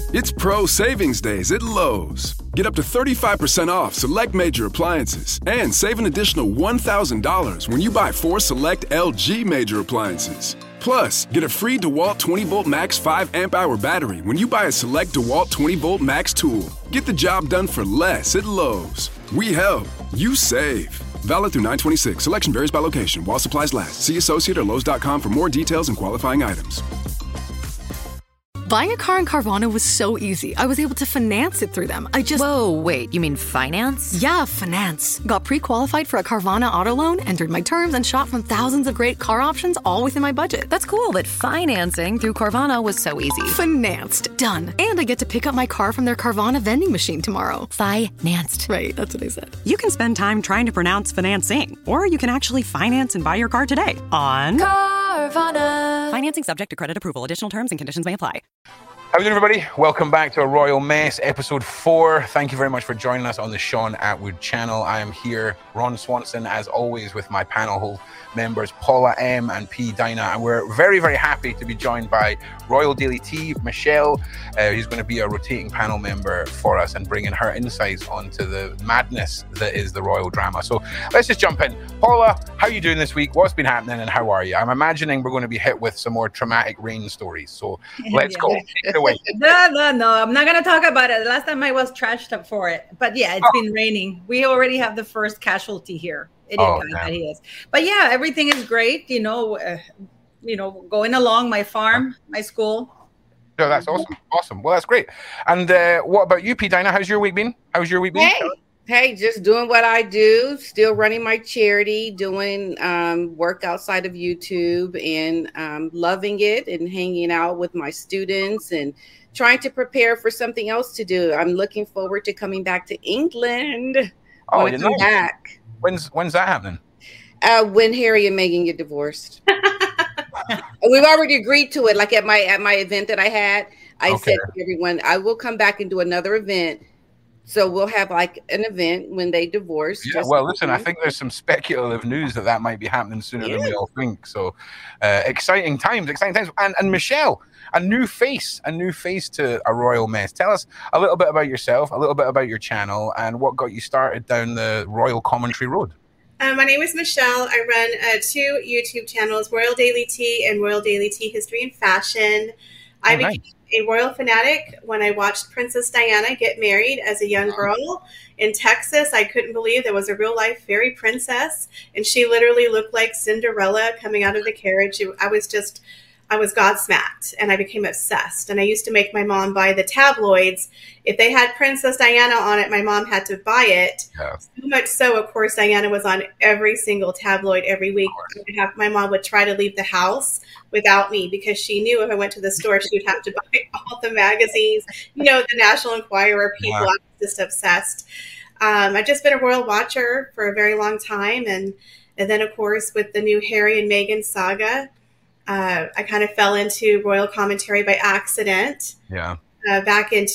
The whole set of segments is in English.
It's Pro Savings Days at Lowe's. Get up to 35% off select major appliances and save an additional $1,000 when you buy 4 select LG major appliances. Plus, get a free DeWalt 20-volt Max 5 amp-hour battery when you buy a select DeWalt 20-volt Max tool. Get the job done for less at Lowe's. We help. You save. Valid through 9/26. Selection varies by location. While supplies last. See associate or Lowe's.com for more details and qualifying items. Buying a car in Carvana was so easy. I was able to finance it through them. Whoa, wait, you mean finance? Yeah, finance. Got pre-qualified for a Carvana auto loan, entered my terms, and shot from thousands of great car options all within my budget. That's cool, but financing through Carvana was so easy. Financed. Done. And I get to pick up my car from their Carvana vending machine tomorrow. Financed. Right, that's what I said. You can spend time trying to pronounce financing, or you can actually finance and buy your car today on Carvana. Financing subject to credit approval. Additional terms and conditions may apply. How are you doing, everybody? Welcome back to A Royal Mess, episode 4. Thank you very much for joining us on the Sean Atwood channel. I am here, Ron Swanson, as always, with my panel members, Paula M. and P. Dinah. And we're very, very happy to be joined by Royal Daily Tea, Michelle, who's going to be a rotating panel member for us and bringing her insights onto the madness that is the royal drama. So let's just jump in. Paula, how are you doing this week? What's been happening and how are you? I'm imagining we're going to be hit with some more traumatic rain stories. So let's go. Take it away. No. I'm not going to talk about it. Last time I was trashed up for it. But yeah, it's been raining. We already have the first casualty here. That he is. But yeah, everything is great. Going along, my farm, my school. No, that's awesome. Awesome. Well, that's great. And what about you, P. Dinah? How's your week been? Hey, just doing what I do, still running my charity, doing work outside of YouTube, and loving it and hanging out with my students and trying to prepare for something else to do. I'm looking forward to coming back to England. When I come back. When's that happening? When Harry and Meghan get divorced. We've already agreed to it. Like at my event that I had, I said to everyone, I will come back and do another event. So we'll have like an event when they divorce. Yeah, well, listen, I think there's some speculative news that might be happening sooner than we all think. So exciting times. And Michelle, a new face to A Royal Mess. Tell us a little bit about yourself, a little bit about your channel, and what got you started down the royal commentary road. My name is Michelle. I run 2 YouTube channels, Royal Daily Tea and Royal Daily Tea History and Fashion. I became a royal fanatic when I watched Princess Diana get married as a young girl in Texas. I couldn't believe there was a real life fairy princess, and she literally looked like Cinderella coming out of the carriage. I was gobsmacked, and I became obsessed. And I used to make my mom buy the tabloids. If they had Princess Diana on it, my mom had to buy it. Yeah. So much so, of course, Diana was on every single tabloid every week. My mom would try to leave the house without me because she knew if I went to the store, she would have to buy all the magazines. The National Enquirer, people. I was just obsessed. I've just been a royal watcher for a very long time. And then, of course, with the new Harry and Meghan saga, I kind of fell into royal commentary by accident. Yeah. Back in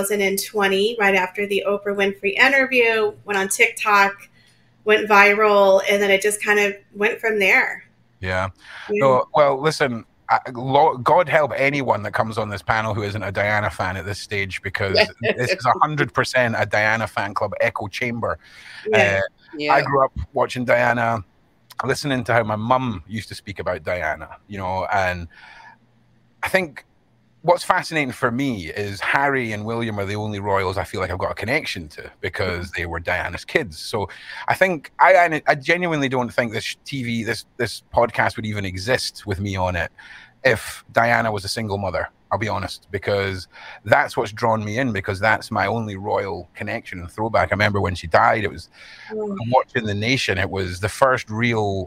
2020, right after the Oprah Winfrey interview, went on TikTok, went viral, and then it just kind of went from there. Yeah. No, well, listen, God help anyone that comes on this panel who isn't a Diana fan at this stage, because this is 100% a Diana fan club echo chamber. I grew up watching Diana, listening to how my mum used to speak about Diana, and I think what's fascinating for me is Harry and William are the only royals I feel like I've got a connection to because they were Diana's kids. So I think I genuinely don't think this podcast would even exist with me on it if Diana was a single mother. I'll be honest, because that's what's drawn me in, because that's my only royal connection and throwback. I remember when she died, it was watching The Nation. It was the first real,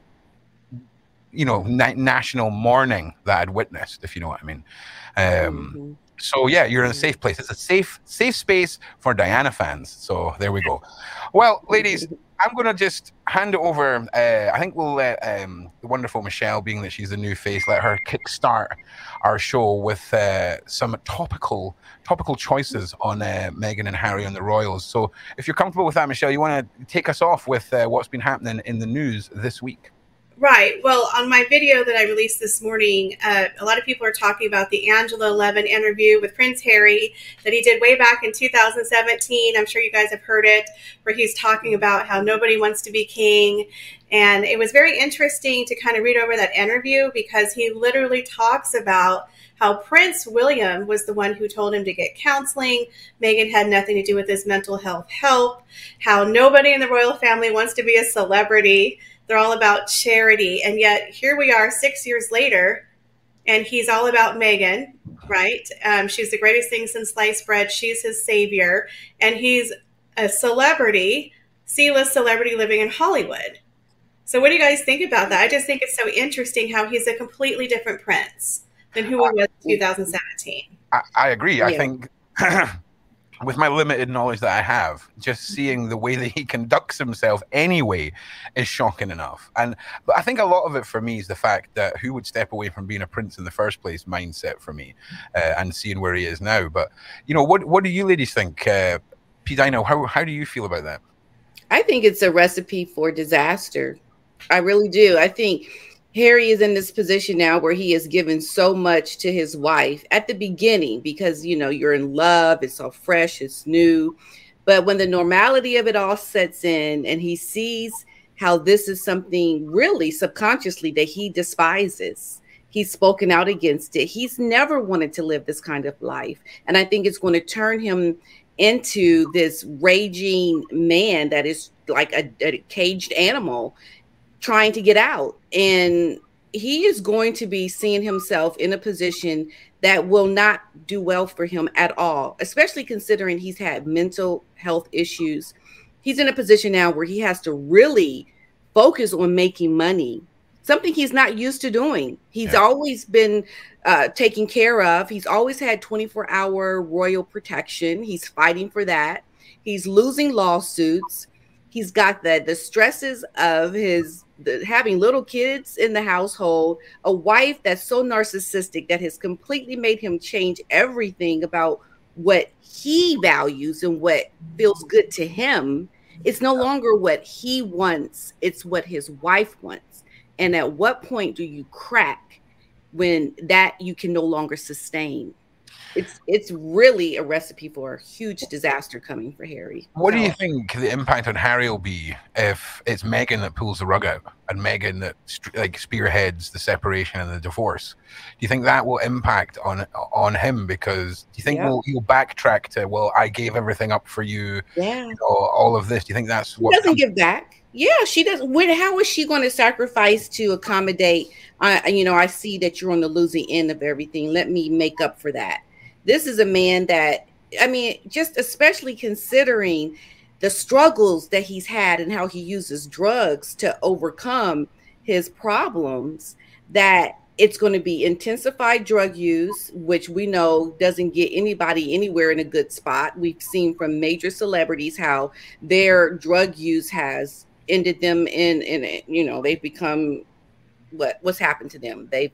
national mourning that I'd witnessed, if you know what I mean. So yeah, you're in a safe place. It's a safe space for Diana fans. So there we go. Well, ladies, I'm going to just hand it over. I think we'll let the wonderful Michelle, being that she's the new face, let her kickstart our show with some topical choices on Meghan and Harry and the royals. So if you're comfortable with that, Michelle, you want to take us off with what's been happening in the news this week? Right. Well, on my video that I released this morning, a lot of people are talking about the Angela Levin interview with Prince Harry that he did way back in 2017. I'm sure you guys have heard it, where he's talking about how nobody wants to be king. And it was very interesting to kind of read over that interview because he literally talks about how Prince William was the one who told him to get counseling. Meghan had nothing to do with his mental health help, how nobody in the royal family wants to be a celebrity. They're all about charity. And yet here we are 6 years later, and he's all about Meghan, right? She's the greatest thing since sliced bread. She's his savior. And he's a celebrity, C-list celebrity living in Hollywood. So what do you guys think about that? I just think it's so interesting how he's a completely different prince than who he was in 2017. I agree. Yeah. I think with my limited knowledge that I have, just seeing the way that he conducts himself anyway is shocking enough. But I think a lot of it for me is the fact that who would step away from being a prince in the first place mindset for me, and seeing where he is now. But, you know, what do you ladies think? P. Dino, how do you feel about that? I think it's a recipe for disaster. I really do. I think Harry is in this position now where he has given so much to his wife at the beginning because, you know, you're in love. It's all fresh. It's new. But when the normality of it all sets in and he sees how this is something really subconsciously that he despises, he's spoken out against it. He's never wanted to live this kind of life. And I think it's going to turn him into this raging man that is like a caged animal trying to get out. And he is going to be seeing himself in a position that will not do well for him at all, especially considering he's had mental health issues. He's in a position now where he has to really focus on making money, something he's not used to doing. He's always been taken care of. He's always had 24-hour royal protection. He's fighting for that. He's losing lawsuits. He's got the stresses of having little kids in the household, a wife that's so narcissistic that has completely made him change everything about what he values and what feels good to him. It's no longer what he wants. It's what his wife wants. And at what point do you crack when that you can no longer sustain? It's really a recipe for a huge disaster coming for Harry. What do you think the impact on Harry will be if it's Meghan that pulls the rug out and Meghan that spearheads the separation and the divorce? Do you think that will impact on him? Because do you think he'll backtrack to, well, I gave everything up for you, you know, all of this? Do you think that's what? He doesn't give back. Yeah, she does. How is she going to sacrifice to accommodate? I see that you're on the losing end of everything. Let me make up for that. This is a man that, just especially considering the struggles that he's had and how he uses drugs to overcome his problems, that it's going to be intensified drug use, which we know doesn't get anybody anywhere in a good spot. We've seen from major celebrities how their drug use has ended them in they've become what's happened to them. They've,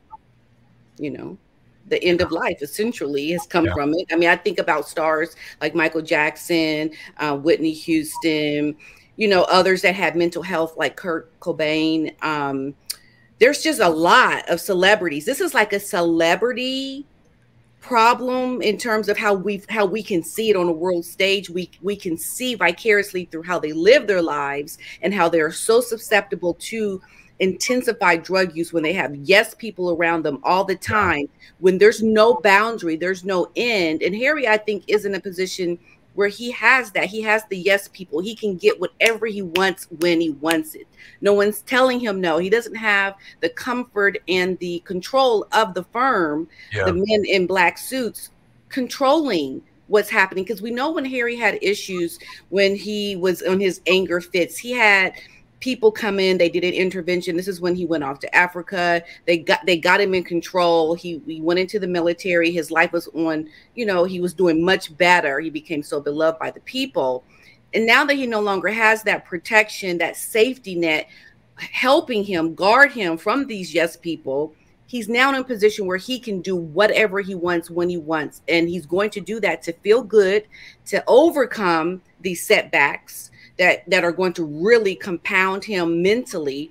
the end of life essentially has come from it. I think about stars like Michael Jackson, Whitney Houston, others that had mental health like Kurt Cobain. There's just a lot of celebrities. This is like a celebrity problem in terms of how we can see it on a world stage. We can see vicariously through how they live their lives and how they're so susceptible to intensified drug use when they have people around them all the time, when there's no boundary, there's no end. And Harry, I think, is in a position where he has that. He has the yes people. He can get whatever he wants when he wants it. No one's telling him no. He doesn't have the comfort and the control of the firm, the men in black suits controlling what's happening. Because we know when Harry had issues, when he was on his anger fits, he had people come in, they did an intervention. This is when he went off to Africa. They got him in control. He went into the military. His life was on, he was doing much better. He became so beloved by the people. And now that he no longer has that protection, that safety net, helping him, guard him from these people, he's now in a position where he can do whatever he wants when he wants. And he's going to do that to feel good, to overcome these setbacks that are going to really compound him mentally.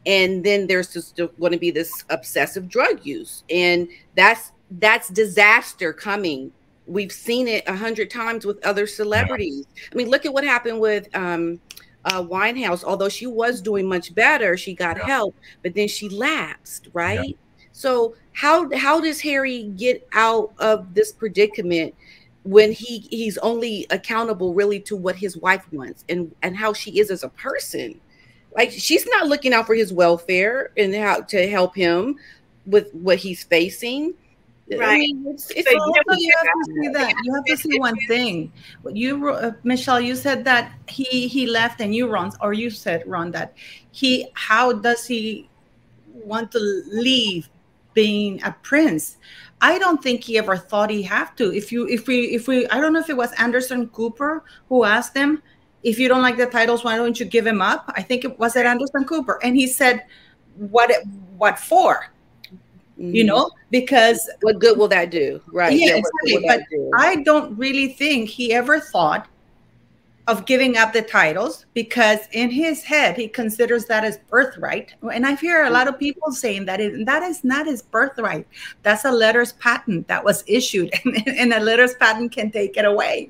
And then there's just going to be this obsessive drug use, and that's disaster coming. We've seen it 100 times with other celebrities. I mean, look at what happened with Winehouse. Although she was doing much better, she got help, but then she lapsed, right? Yeah. So how does Harry get out of this predicament when he's only accountable really to what his wife wants and how she is as a person? Like, she's not looking out for his welfare and how to help him with what he's facing. Right. I mean, it's you have to see that. You have to see one thing. Michelle, you said that he left, and you said, Ron, that how does he want to leave being a prince? I don't think he ever thought he have to. If we, I don't know if it was Anderson Cooper who asked him, if you don't like the titles, why don't you give him up? I think it was Anderson Cooper, and he said, "What for?" You know, because what good will that do? Right. Yeah, exactly. But I don't really think he ever thought of giving up the titles, because in his head, he considers that as birthright. And I hear a lot of people saying that that is not his birthright. That's a letters patent that was issued, and a letters patent can take it away.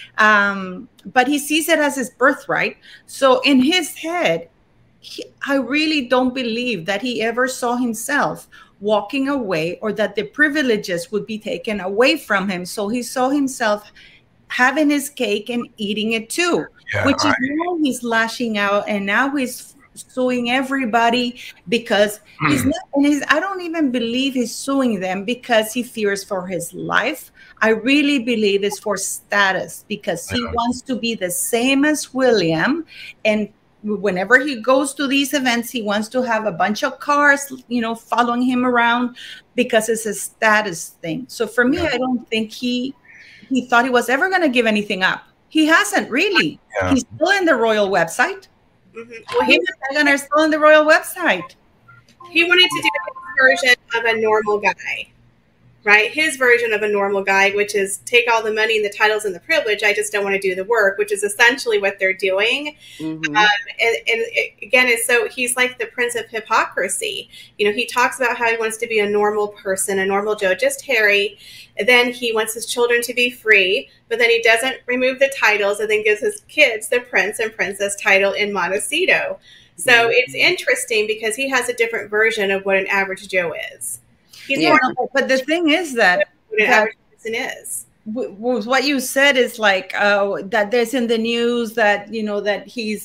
But he sees it as his birthright. So in his head, I really don't believe that he ever saw himself walking away, or that the privileges would be taken away from him. So he saw himself having his cake and eating it too, which is now he's lashing out, and now he's suing everybody because he's not, and I don't even believe he's suing them because he fears for his life. I really believe it's for status, because he wants to be the same as William, and whenever he goes to these events, he wants to have a bunch of cars, following him around, because it's a status thing. So for me, I don't think he thought he was ever going to give anything up. He hasn't really. Yeah. He's still in the royal website. Mm-hmm. Well, he and Meghan are still in the royal website. He wanted to do his version of a normal guy, right? His version of a normal guy, which is take all the money and the titles and the privilege. I just don't want to do the work, which is essentially what they're doing. Mm-hmm. Again, so he's like the prince of hypocrisy. He talks about how he wants to be a normal person, a normal Joe, just Harry. And then he wants his children to be free, but then he doesn't remove the titles, and then gives his kids the prince and princess title in Montecito. So it's interesting because he has a different version of what an average Joe is. But the thing is that what an average person is. What you said is like that there's in the news that that he's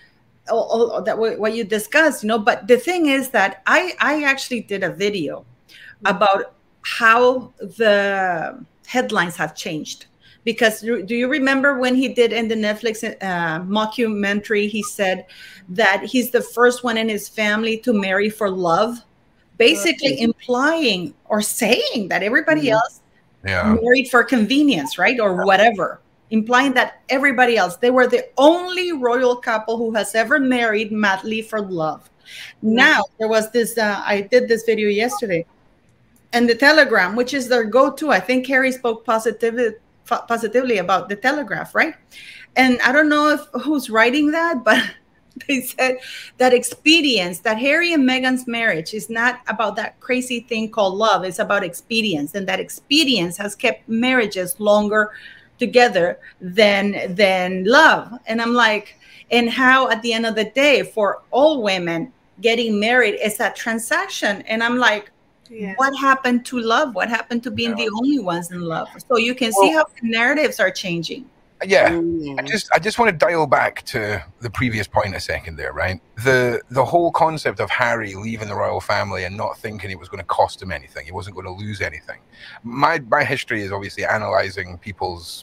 what you discussed, But the thing is that I actually did a video about how the headlines have changed. Because do you remember when he did in the Netflix mockumentary, he said that he's the first one in his family to marry for love, basically implying or saying that everybody else married for convenience, right? Or whatever, implying that everybody else, they were the only royal couple who has ever married madly for love. Now, there was this, I did this video yesterday, and the Telegram, which is their go-to. I think Harry spoke positively about the Telegraph, right? And I don't know who's writing that, but they said that expedience, that Harry and Meghan's marriage is not about that crazy thing called love. It's about expedience, and that expedience has kept marriages longer together than love. And I'm like, and how at the end of the day, for all women, getting married is a transaction. And I'm like, what happened to love? What happened to being the only ones in love? So you can see how the narratives are changing. Yeah, I just want to dial back to the previous point a second there, right? The whole concept of Harry leaving the royal family and not thinking it was going to cost him anything, he wasn't going to lose anything. My history is obviously analyzing people's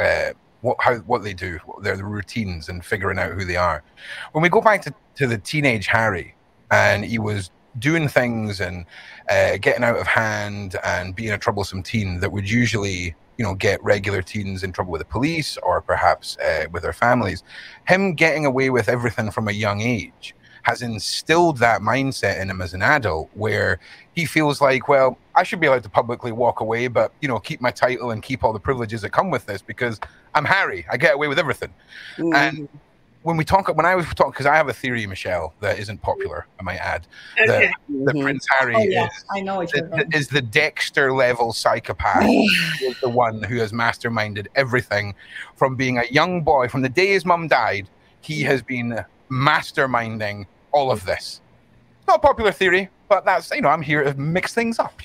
what they do, their routines, and figuring out who they are. When we go back to the teenage Harry, and he was doing things and getting out of hand and being a troublesome teen that would usually get regular teens in trouble with the police or perhaps with their families. Him getting away with everything from a young age has instilled that mindset in him as an adult, where he feels like, well, I should be allowed to publicly walk away, but keep my title and keep all the privileges that come with this because I'm Harry. I get away with everything. And when I was talking, because I have a theory, Michelle, that isn't popular, I might add, that Prince Harry is the Dexter level psychopath, is the one who has masterminded everything from being a young boy. From the day his mum died, he has been masterminding all of this. Not a popular theory, but that's, I'm here to mix things up,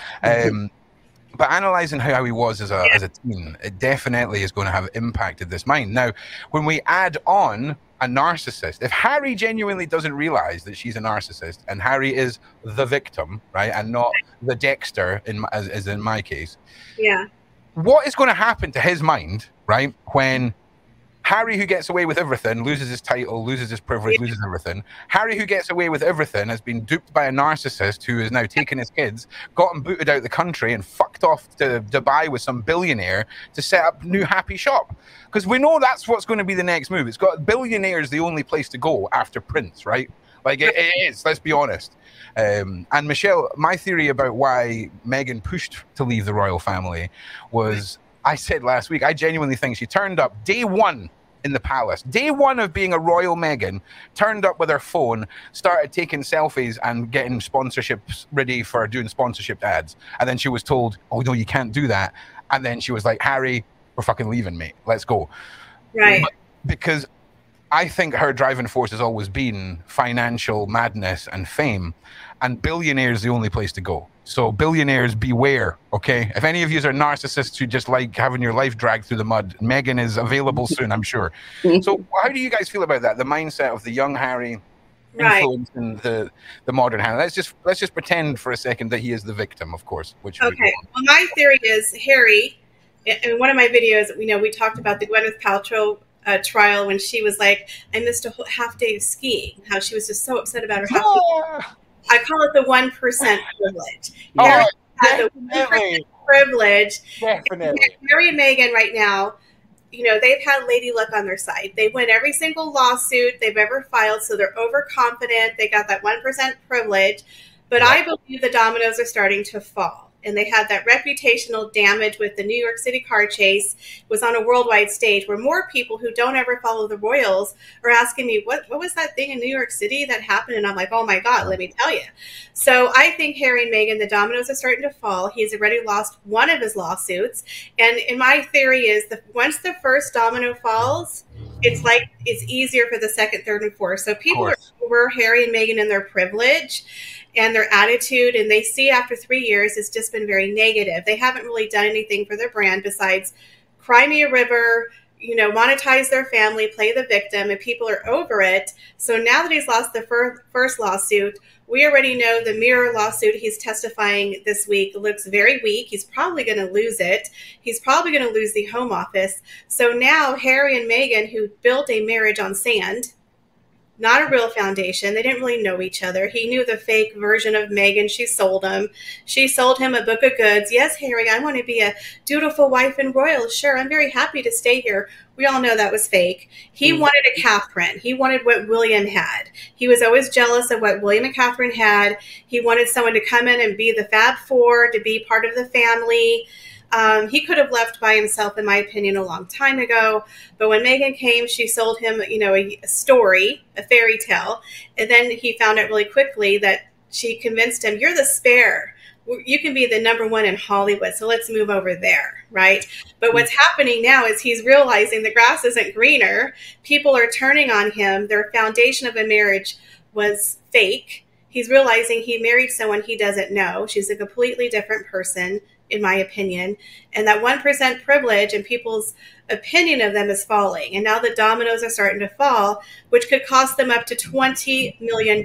But analysing how he was as a teen, it definitely is going to have impacted this mind. Now, when we add on a narcissist, if Harry genuinely doesn't realise that she's a narcissist and Harry is the victim, right, and not the Dexter, as in my case, what is going to happen to his mind, right, when Harry, who gets away with everything, loses his title, loses his privilege, loses everything. Harry, who gets away with everything, has been duped by a narcissist who has now taken his kids, got them booted out the country, and fucked off to Dubai with some billionaire to set up New Happy Shop. Because we know that's what's going to be the next move. It's got billionaires the only place to go after Prince, right? Like it is, let's be honest. And Michelle, my theory about why Meghan pushed to leave the royal family was, I said last week, I genuinely think she turned up day one in the palace. Day one of being a royal Meghan, turned up with her phone, started taking selfies and getting sponsorships ready for doing sponsorship ads. And then she was told, oh, no, you can't do that. And then she was like, Harry, we're fucking leaving, mate. Let's go. Right. Because I think her driving force has always been financial madness and fame. And billionaires is the only place to go. So billionaires, beware, okay? If any of you are narcissists who just like having your life dragged through the mud, Meghan is available soon, I'm sure. So how do you guys feel about that? The mindset of the young Harry influencing the modern Harry. Let's just pretend for a second that he is the victim, of course. Well, my theory is Harry, in one of my videos, we talked about the Gwyneth Paltrow trial when she was like, I missed a whole half day of skiing, how she was just so upset about her half day. I call it the 1% privilege. Harry had the 1% privilege. Definitely. Harry and Meghan right now, they've had Lady Luck on their side. They win every single lawsuit they've ever filed, so they're overconfident. They got that 1% privilege. But I believe the dominoes are starting to fall. And they had that reputational damage with the New York City car chase. It was on a worldwide stage where more people who don't ever follow the royals are asking me, what was that thing in New York City that happened? And I'm like, oh my God, let me tell you. So I think Harry and Meghan, the dominoes are starting to fall. He's already lost one of his lawsuits. And in my theory is that once the first domino falls, it's easier for the second, third, and fourth. So people are over Harry and Meghan and their privilege and their attitude, and they see after 3 years it's just been very negative. They haven't really done anything for their brand besides cry me a river, monetize their family, play the victim, and people are over it. So now that he's lost the first lawsuit, we already know the Mirror lawsuit he's testifying this week looks very weak. He's probably going to lose it. He's probably going to lose the Home Office. So now Harry and Meghan, who built a marriage on sand, not a real foundation. They didn't really know each other. He knew the fake version of Meghan. She sold him. She sold him a book of goods. Yes, Harry, I want to be a dutiful wife and royal. Sure, I'm very happy to stay here. We all know that was fake. He wanted a Catherine. He wanted what William had. He was always jealous of what William and Catherine had. He wanted someone to come in and be the Fab Four, to be part of the family. He could have left by himself, in my opinion, a long time ago. But when Meghan came, she sold him, a story, a fairy tale. And then he found out really quickly that she convinced him, you're the spare. You can be the number one in Hollywood, so let's move over there, right? But what's happening now is he's realizing the grass isn't greener. People are turning on him. Their foundation of a marriage was fake. He's realizing he married someone he doesn't know. She's a completely different person, in my opinion. And that 1% privilege and people's opinion of them is falling. And now the dominoes are starting to fall, which could cost them up to $20 million.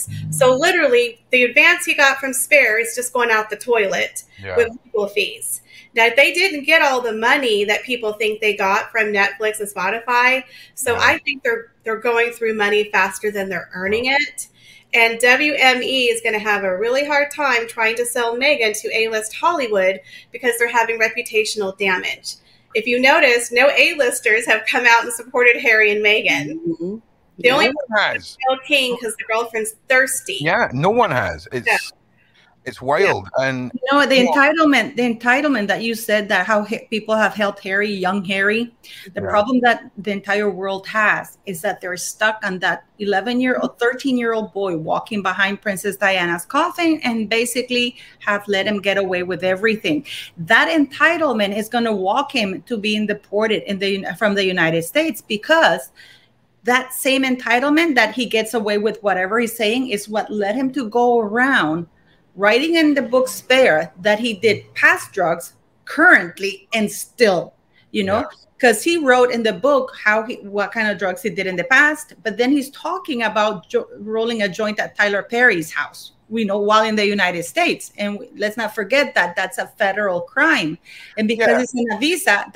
So literally, the advance he got from Spare is just going out the toilet with legal fees. Now, they didn't get all the money that people think they got from Netflix and Spotify. So I think they're going through money faster than they're earning it. And WME is going to have a really hard time trying to sell Meghan to A-list Hollywood because they're having reputational damage. If you notice, no A-listers have come out and supported Harry and Meghan. Mm-hmm. The only one has Gayle King because the girlfriend's thirsty. Yeah, no one has. It's wild. Yeah. And the entitlement that you said, that how people have helped Harry, young Harry. The problem that the entire world has is that they're stuck on that 11-year-old, 13-year-old boy walking behind Princess Diana's coffin and basically have let him get away with everything. That entitlement is going to walk him to being deported from the United States, because that same entitlement that he gets away with whatever he's saying is what led him to go around writing in the book Spare that he did past drugs, currently, and still, because he wrote in the book what kind of drugs he did in the past, but then he's talking about rolling a joint at Tyler Perry's house, while in the United States. And let's not forget that that's a federal crime. And because it's in a visa,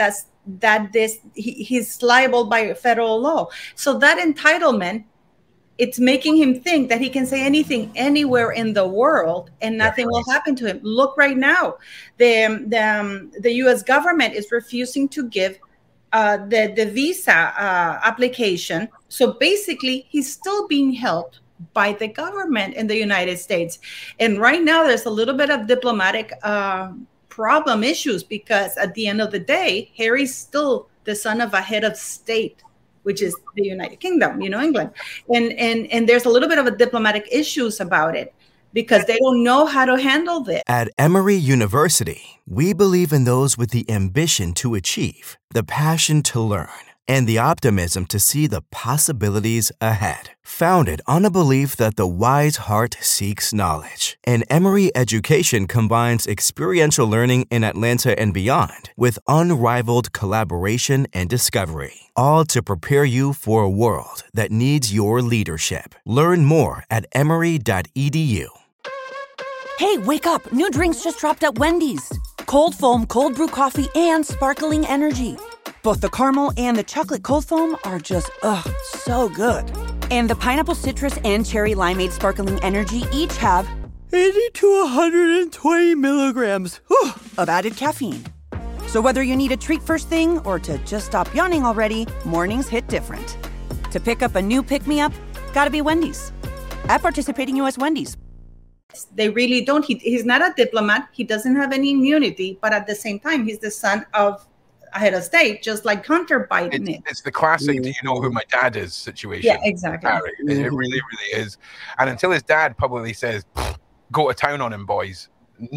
he's liable by federal law. So that entitlement, it's making him think that he can say anything anywhere in the world and nothing will happen to him. Look right now, the U.S. government is refusing to give the visa application. So basically, he's still being helped by the government in the United States. And right now, there's a little bit of diplomatic problem issues, because at the end of the day, Harry's still the son of a head of state, which is the United Kingdom, England. And there's a little bit of a diplomatic issues about it, because they don't know how to handle this. At Emory University, we believe in those with the ambition to achieve, the passion to learn, and the optimism to see the possibilities ahead. Founded on a belief that the wise heart seeks knowledge, and Emory Education combines experiential learning in Atlanta and beyond with unrivaled collaboration and discovery, all to prepare you for a world that needs your leadership. Learn more at emory.edu. Hey, wake up. New drinks just dropped at Wendy's. Cold foam, cold brew coffee, and sparkling energy. Both the caramel and the chocolate cold foam are just, so good. And the pineapple citrus and cherry limeade sparkling energy each have 80 to 120 milligrams of added caffeine. So whether you need a treat first thing or to just stop yawning already, mornings hit different. To pick up a new pick-me-up, gotta be Wendy's. At participating U.S. Wendy's. They really don't. He's not a diplomat. He doesn't have any immunity, but at the same time, he's the son of a head of state, just like Hunter Biden. It's the classic, do you know who my dad is situation. Yeah, exactly. It really, really is. And until his dad publicly says, go to town on him, boys, he's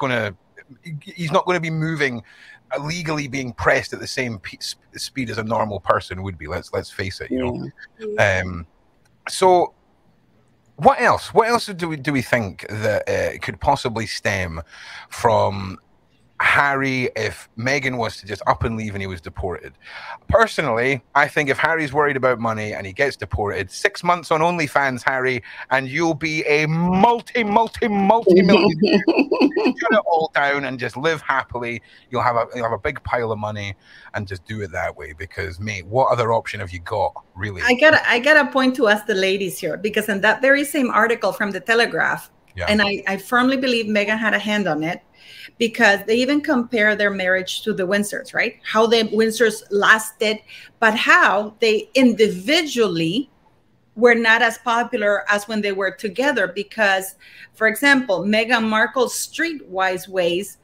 not going to be moving, legally being pressed at the same speed as a normal person would be. Let's face it, So what else? What else do we think that could possibly stem from Harry if Meghan was to just up and leave and he was deported? Personally, I think if Harry's worried about money and he gets deported, 6 months on OnlyFans, Harry, and you'll be a multi-millionaire. Shut it all down and just live happily. You'll have a big pile of money and just do it that way, because, mate, what other option have you got, really? I got a point to ask the ladies here, because in that very same article from the Telegraph, and I firmly believe Meghan had a hand on it, because they even compare their marriage to the Windsors, right? How the Windsors lasted, but how they individually were not as popular as when they were together. Because, for example, Meghan Markle's streetwise ways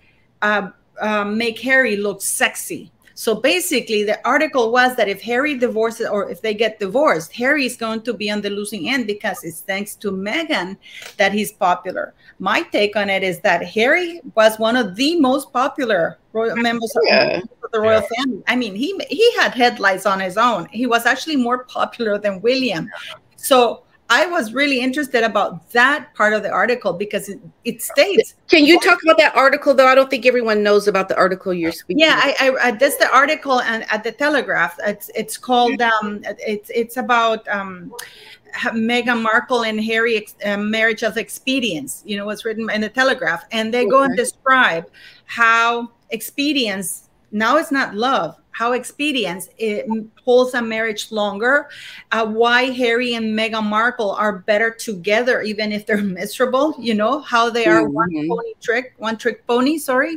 make Harry look sexy. So basically, the article was that if Harry divorces, or if they get divorced, Harry is going to be on the losing end, because it's thanks to Meghan that he's popular. My take on it is that Harry was one of the most popular royal members of the royal family. I mean, he had headlines on his own. He was actually more popular than William. So I was really interested about that part of the article, because it states. Can you talk about that article, though? I don't think everyone knows about the article you're speaking. Yeah, I that's the article at the Telegraph. It's called it's about Meghan Markle and Harry marriage of expedience. It's written in the Telegraph, and they go and describe how expedience, now it's not love, how expedience it holds a marriage longer, why Harry and Meghan Markle are better together even if they're miserable, how they are one trick pony,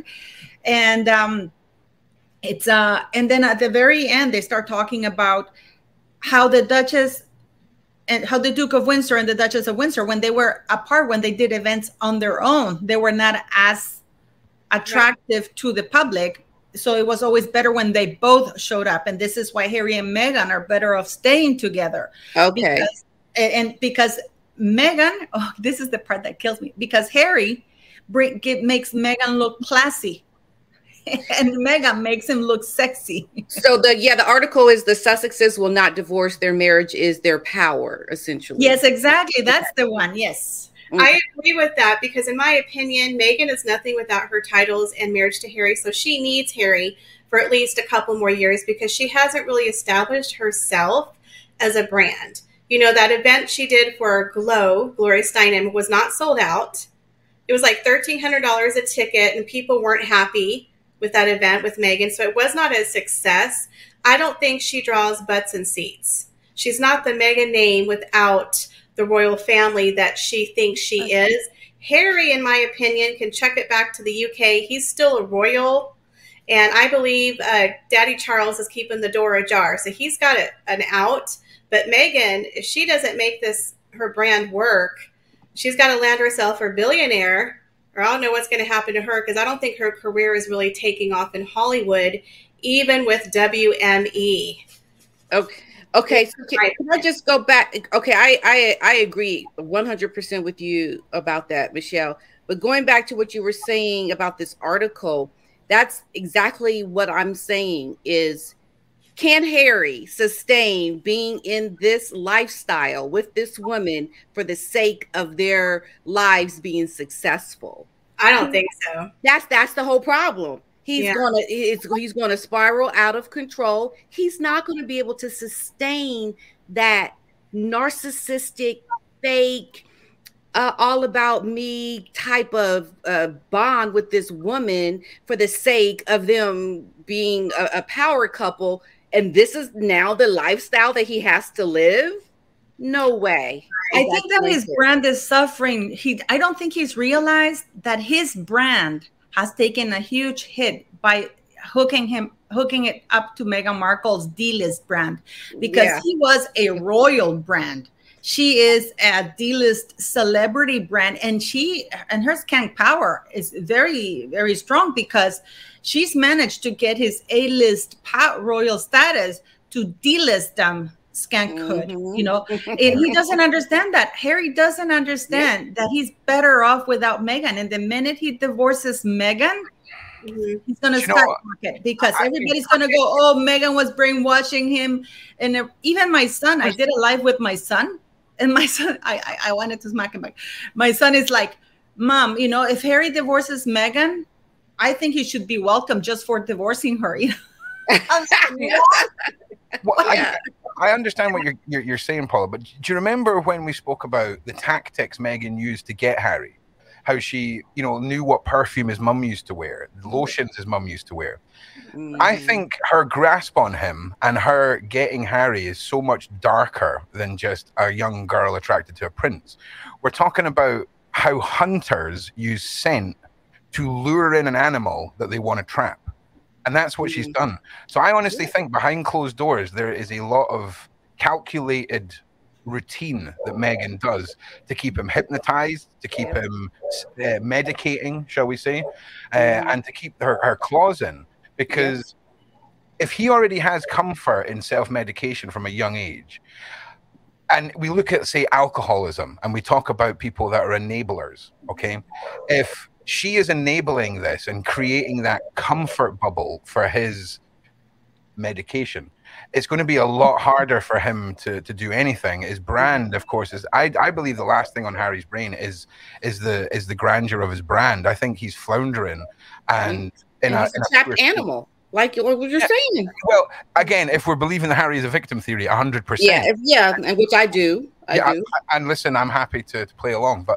and it's and then at the very end they start talking about how the Duchess and how the Duke of Windsor and the Duchess of Windsor, when they were apart, when they did events on their own, they were not as attractive to the public. So it was always better when they both showed up. And this is why Harry and Meghan are better off staying together. Okay. Because Meghan, this is the part that kills me, because Harry makes Meghan look classy. And Meghan makes him look sexy. So the article is the Sussexes will not divorce. Their marriage is their power, essentially. Yes, exactly. That's the one. Yes. I agree with that because in my opinion, Meghan is nothing without her titles and marriage to Harry. So she needs Harry for at least a couple more years because she hasn't really established herself as a brand. You know, that event she did for Gloria Steinem was not sold out. It was like $1,300 a ticket and people weren't happy with that event with Meghan. So it was not a success. I don't think she draws butts and seats. She's not the Meghan name without the royal family that she thinks she is. Harry, in my opinion, can check it back to the UK. He's still a royal. And I believe Daddy Charles is keeping the door ajar. So he's got an out. But Meghan, if she doesn't make her brand work, she's got to land herself a billionaire, or I don't know what's going to happen to her because I don't think her career is really taking off in Hollywood, even with WME. Okay. So can I just go back? Okay, I agree 100% with you about that, Michelle. But going back to what you were saying about this article, that's exactly what I'm saying is, can Harry sustain being in this lifestyle with this woman for the sake of their lives being successful? I don't think so. That's the whole problem. He's gonna spiral out of control. He's not going to be able to sustain that narcissistic, fake, all about me type of bond with this woman for the sake of them being a power couple. And this is now the lifestyle that he has to live? No way. I think that his brand is suffering. I don't think he's realized that his brand has taken a huge hit by hooking it up to Meghan Markle's D-list brand, because he was a royal brand. She is a D-list celebrity brand, and her skank power is very, very strong because she's managed to get his A-list royal status to D-list them skankhood, you know. And he doesn't understand that. Harry doesn't understand that he's better off without Meghan. And the minute he divorces Meghan, he's going to skyrocket because everybody's going to go, oh, Meghan was brainwashing him. And even my son, I did a live with my son. And my son, I wanted to smack him back. My son is like, Mom, you know, if Harry divorces Meghan, I think he should be welcome just for divorcing her. You know? I understand what you're saying, Paula, but do you remember when we spoke about the tactics Meghan used to get Harry? How she, you know, knew what perfume his mum used to wear, the lotions his mum used to wear. I think her grasp on him and her getting Harry is so much darker than just a young girl attracted to a prince. We're talking about how hunters use scent to lure in an animal that they want to trap. And that's what she's done. So I honestly think behind closed doors, there is a lot of calculated routine that Meghan does to keep him hypnotized, to keep him medicating, shall we say, and to keep her claws in. Because if he already has comfort in self-medication from a young age, and we look at, say, alcoholism, and we talk about people that are enablers, okay? If she is enabling this and creating that comfort bubble for his medication, it's going to be a lot harder for him to do anything. His brand, of course, is I believe the last thing on Harry's brain is the grandeur of his brand. I think he's floundering and he's a trapped animal, like what you're saying. Well, again, if we're believing that Harry is a victim theory, 100%. Yeah, which I do. And listen, I'm happy to play along, but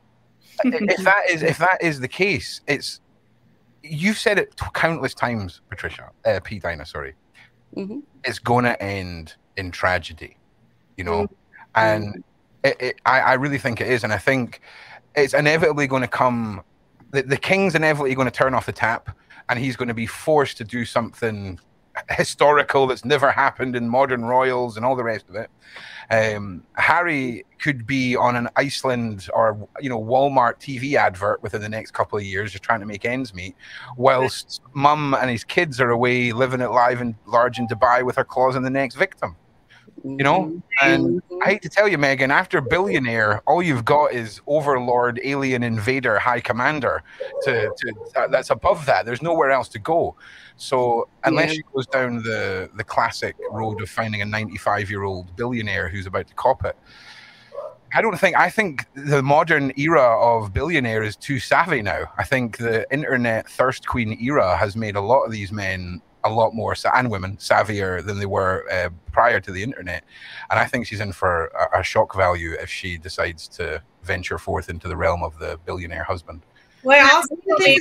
if that is the case, you've said it countless times, Patricia, P. Dinah, sorry. It's going to end in tragedy, you know, and I really think it is, and I think it's inevitably going to come. The king's inevitably going to turn off the tap, and he's going to be forced to do something historical that's never happened in modern royals and all the rest of it. Harry could be on an Iceland or Walmart TV advert within the next couple of years, just trying to make ends meet, whilst Mum and his kids are away living it large in Dubai with her claws in the next victim. And I hate to tell you, Meghan, after billionaire, all you've got is overlord, alien invader, high commander. That's above that. There's nowhere else to go. So unless she goes down the classic road of finding a 95-year-old billionaire who's about to cop it, I think the modern era of billionaire is too savvy now. I think the internet thirst queen era has made a lot of these men a lot more, and women, savvier than they were prior to the internet. And I think she's in for a shock value if she decides to venture forth into the realm of the billionaire husband. Well, I also believe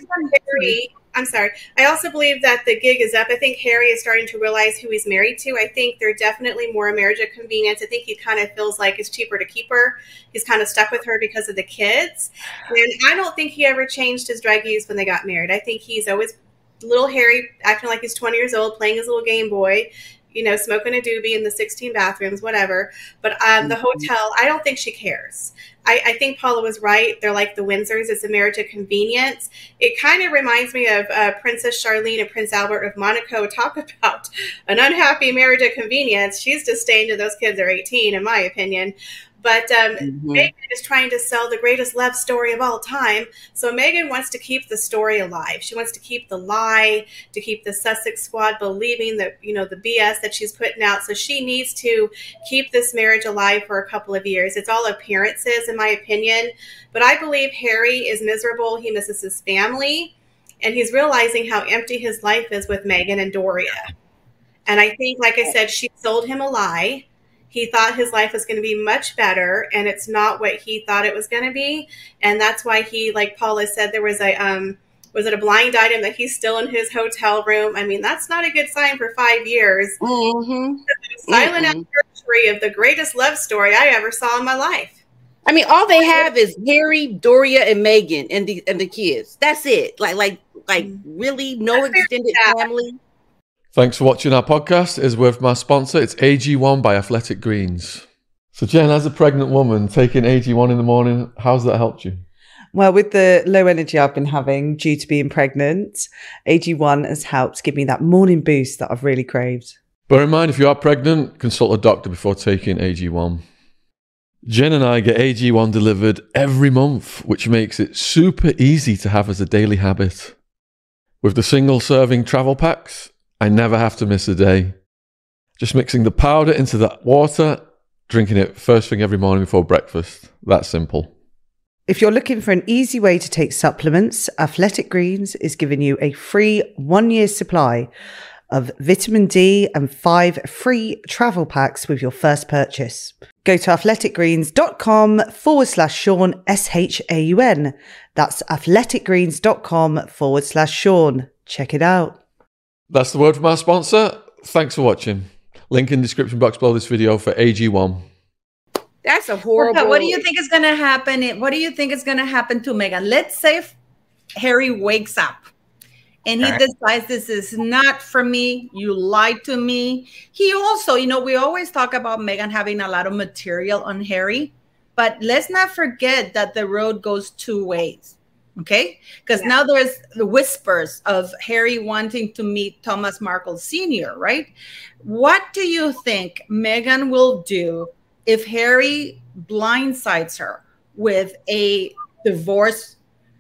I also believe that the gig is up. I think Harry is starting to realize who he's married to. I think they're definitely more a marriage of convenience. I think he kind of feels like it's cheaper to keep her. He's kind of stuck with her because of the kids. And I don't think he ever changed his drug use when they got married. I think he's always little Harry acting like he's 20 years old, playing his little Game Boy, smoking a doobie in the 16 bathrooms, whatever. But the hotel, I don't think she cares. I think Paula was right. They're like the Windsors. It's a marriage of convenience. It kind of reminds me of Princess Charlene and Prince Albert of Monaco. Talk about an unhappy marriage of convenience. She's just staying till those kids are 18, in my opinion. But Meghan is trying to sell the greatest love story of all time. So Meghan wants to keep the story alive. She wants to keep the lie, to keep the Sussex squad believing that, the BS that she's putting out. So she needs to keep this marriage alive for a couple of years. It's all appearances, in my opinion. But I believe Harry is miserable. He misses his family. And he's realizing how empty his life is with Meghan and Doria. And I think, like I said, she sold him a lie. He thought his life was going to be much better, and it's not what he thought it was going to be. And that's why he, like Paula said, there was a blind item that he's still in his hotel room. I mean, that's not a good sign for 5 years. Silent anniversary of the greatest love story I ever saw in my life. I mean, all they have is Harry, Doria, and Meghan, and the kids. That's it. Like really, no extended family. Thanks for watching our podcast. It's with my sponsor. It's AG1 by Athletic Greens. So Jen, as a pregnant woman, taking AG1 in the morning, how's that helped you? Well, with the low energy I've been having due to being pregnant, AG1 has helped give me that morning boost that I've really craved. Bear in mind, if you are pregnant, consult a doctor before taking AG1. Jen and I get AG1 delivered every month, which makes it super easy to have as a daily habit. With the single serving travel packs, I never have to miss a day. Just mixing the powder into the water, drinking it first thing every morning before breakfast. That simple. If you're looking for an easy way to take supplements, Athletic Greens is giving you a free 1-year supply of vitamin D and 5 free travel packs with your first purchase. Go to athleticgreens.com/Sean, SHAUN. That's athleticgreens.com/Sean. Check it out. That's the word from our sponsor. Thanks for watching. Link in the description box below this video for AG1. That's a horrible... What do you think is going to happen? What do you think is going to happen to Meghan? Let's say if Harry wakes up and he decides this is not for me, you lied to me. He also, we always talk about Meghan having a lot of material on Harry, but let's not forget that the road goes two ways. Okay, because now there's the whispers of Harry wanting to meet Thomas Markle Sr., right? What do you think Meghan will do if Harry blindsides her with a divorce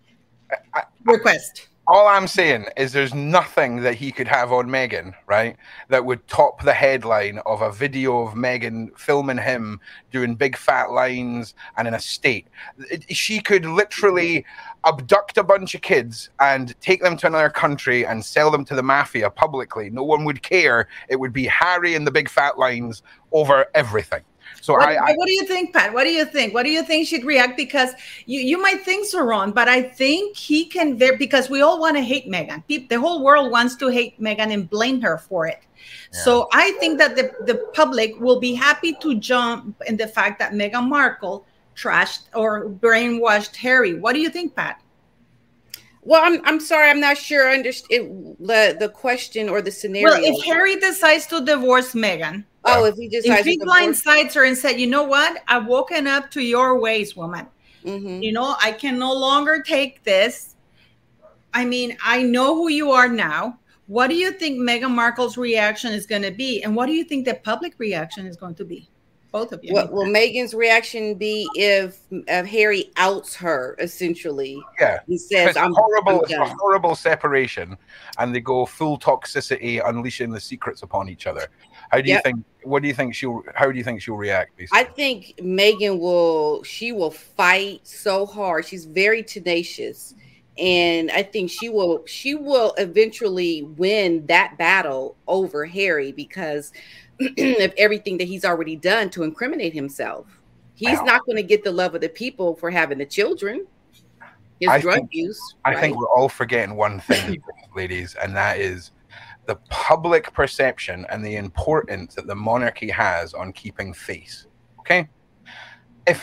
request? All I'm saying is there's nothing that he could have on Meghan, right, that would top the headline of a video of Meghan filming him doing big fat lines and in a state. She could literally abduct a bunch of kids and take them to another country and sell them to the mafia publicly. No one would care. It would be Harry and the big fat lines over everything. So what do you think, Pat? What do you think? What do you think she'd react? Because you might think so, Ron, but I think he can, because we all want to hate Meghan. The whole world wants to hate Meghan and blame her for it. Yeah. So I think that the public will be happy to jump in the fact that Meghan Markle trashed or brainwashed Harry. What do you think, Pat? Well, I'm sorry, I'm not sure I understand the question or the scenario. Well, if Harry decides to divorce Meghan, if he decides if he blindsides her and said, you know what, I've woken up to your ways, woman. You know, I can no longer take this. I mean, I know who you are now. What do you think Meghan Markle's reaction is going to be? And what do you think the public reaction is going to be? Both of you. What will Meghan's reaction be if Harry outs her, essentially? Yeah. He says, I'm horrible. It's a horrible separation. And they go full toxicity, unleashing the secrets upon each other. How do you think? How do you think she'll react? Basically? I think Meghan will fight so hard. She's very tenacious, and I think she will eventually win that battle over Harry because of everything that he's already done to incriminate himself. He's not going to get the love of the people for having the children. His drug use. I think we're all forgetting one thing, ladies, and that is the public perception and the importance that the monarchy has on keeping face. Okay? If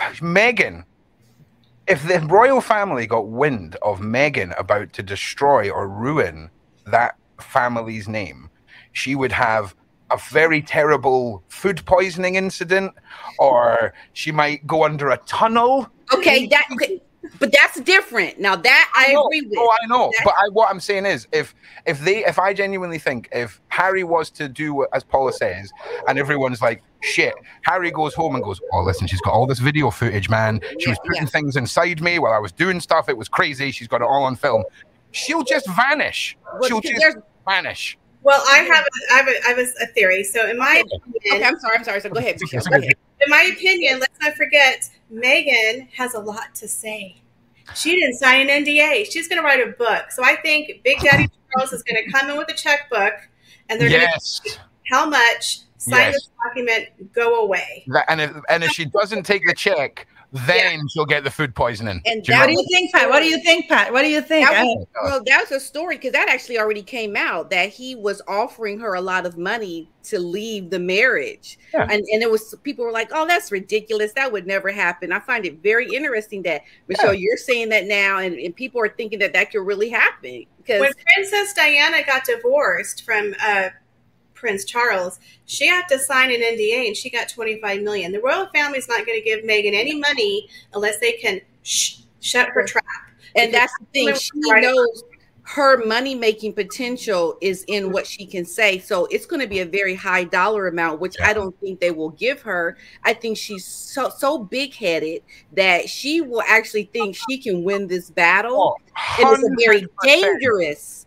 the royal family got wind of Meghan about to destroy or ruin that family's name, she would have a very terrible food poisoning incident, or she might go under a tunnel. Okay, but that's different. Now that I agree with. Oh, I know. But what I'm saying is, if I genuinely think if Harry was to do what, as Paula says, and everyone's like, shit, Harry goes home and goes, oh, listen, she's got all this video footage, man. She was putting things inside me while I was doing stuff. It was crazy. She's got it all on film. She'll just vanish. She'll just vanish. Well, I have a theory. So in my opinion, I'm sorry. So go ahead, Michelle. Go ahead. In my opinion, let's not forget, Meghan has a lot to say. She didn't sign an NDA. She's going to write a book. So I think Big Daddy Charles is going to come in with a checkbook, and they're going to say how much, sign this document, go away. And if she doesn't take the check, then she'll get the food poisoning. And what do you think, Pat? What do you think, Pat? What do you think? Well, that's a story because that actually already came out that he was offering her a lot of money to leave the marriage. Yeah. And it was, people were like, oh, that's ridiculous. That would never happen. I find it very interesting that, Michelle, you're saying that now, and people are thinking that could really happen. Because when Princess Diana got divorced from Prince Charles, she had to sign an NDA and she got $25 million. The royal family's not going to give Meghan any money unless they can shut her trap. And that's the thing. She knows her money-making potential is in what she can say. So it's going to be a very high dollar amount, which I don't think they will give her. I think she's so big-headed that she will actually think she can win this battle. It is a very dangerous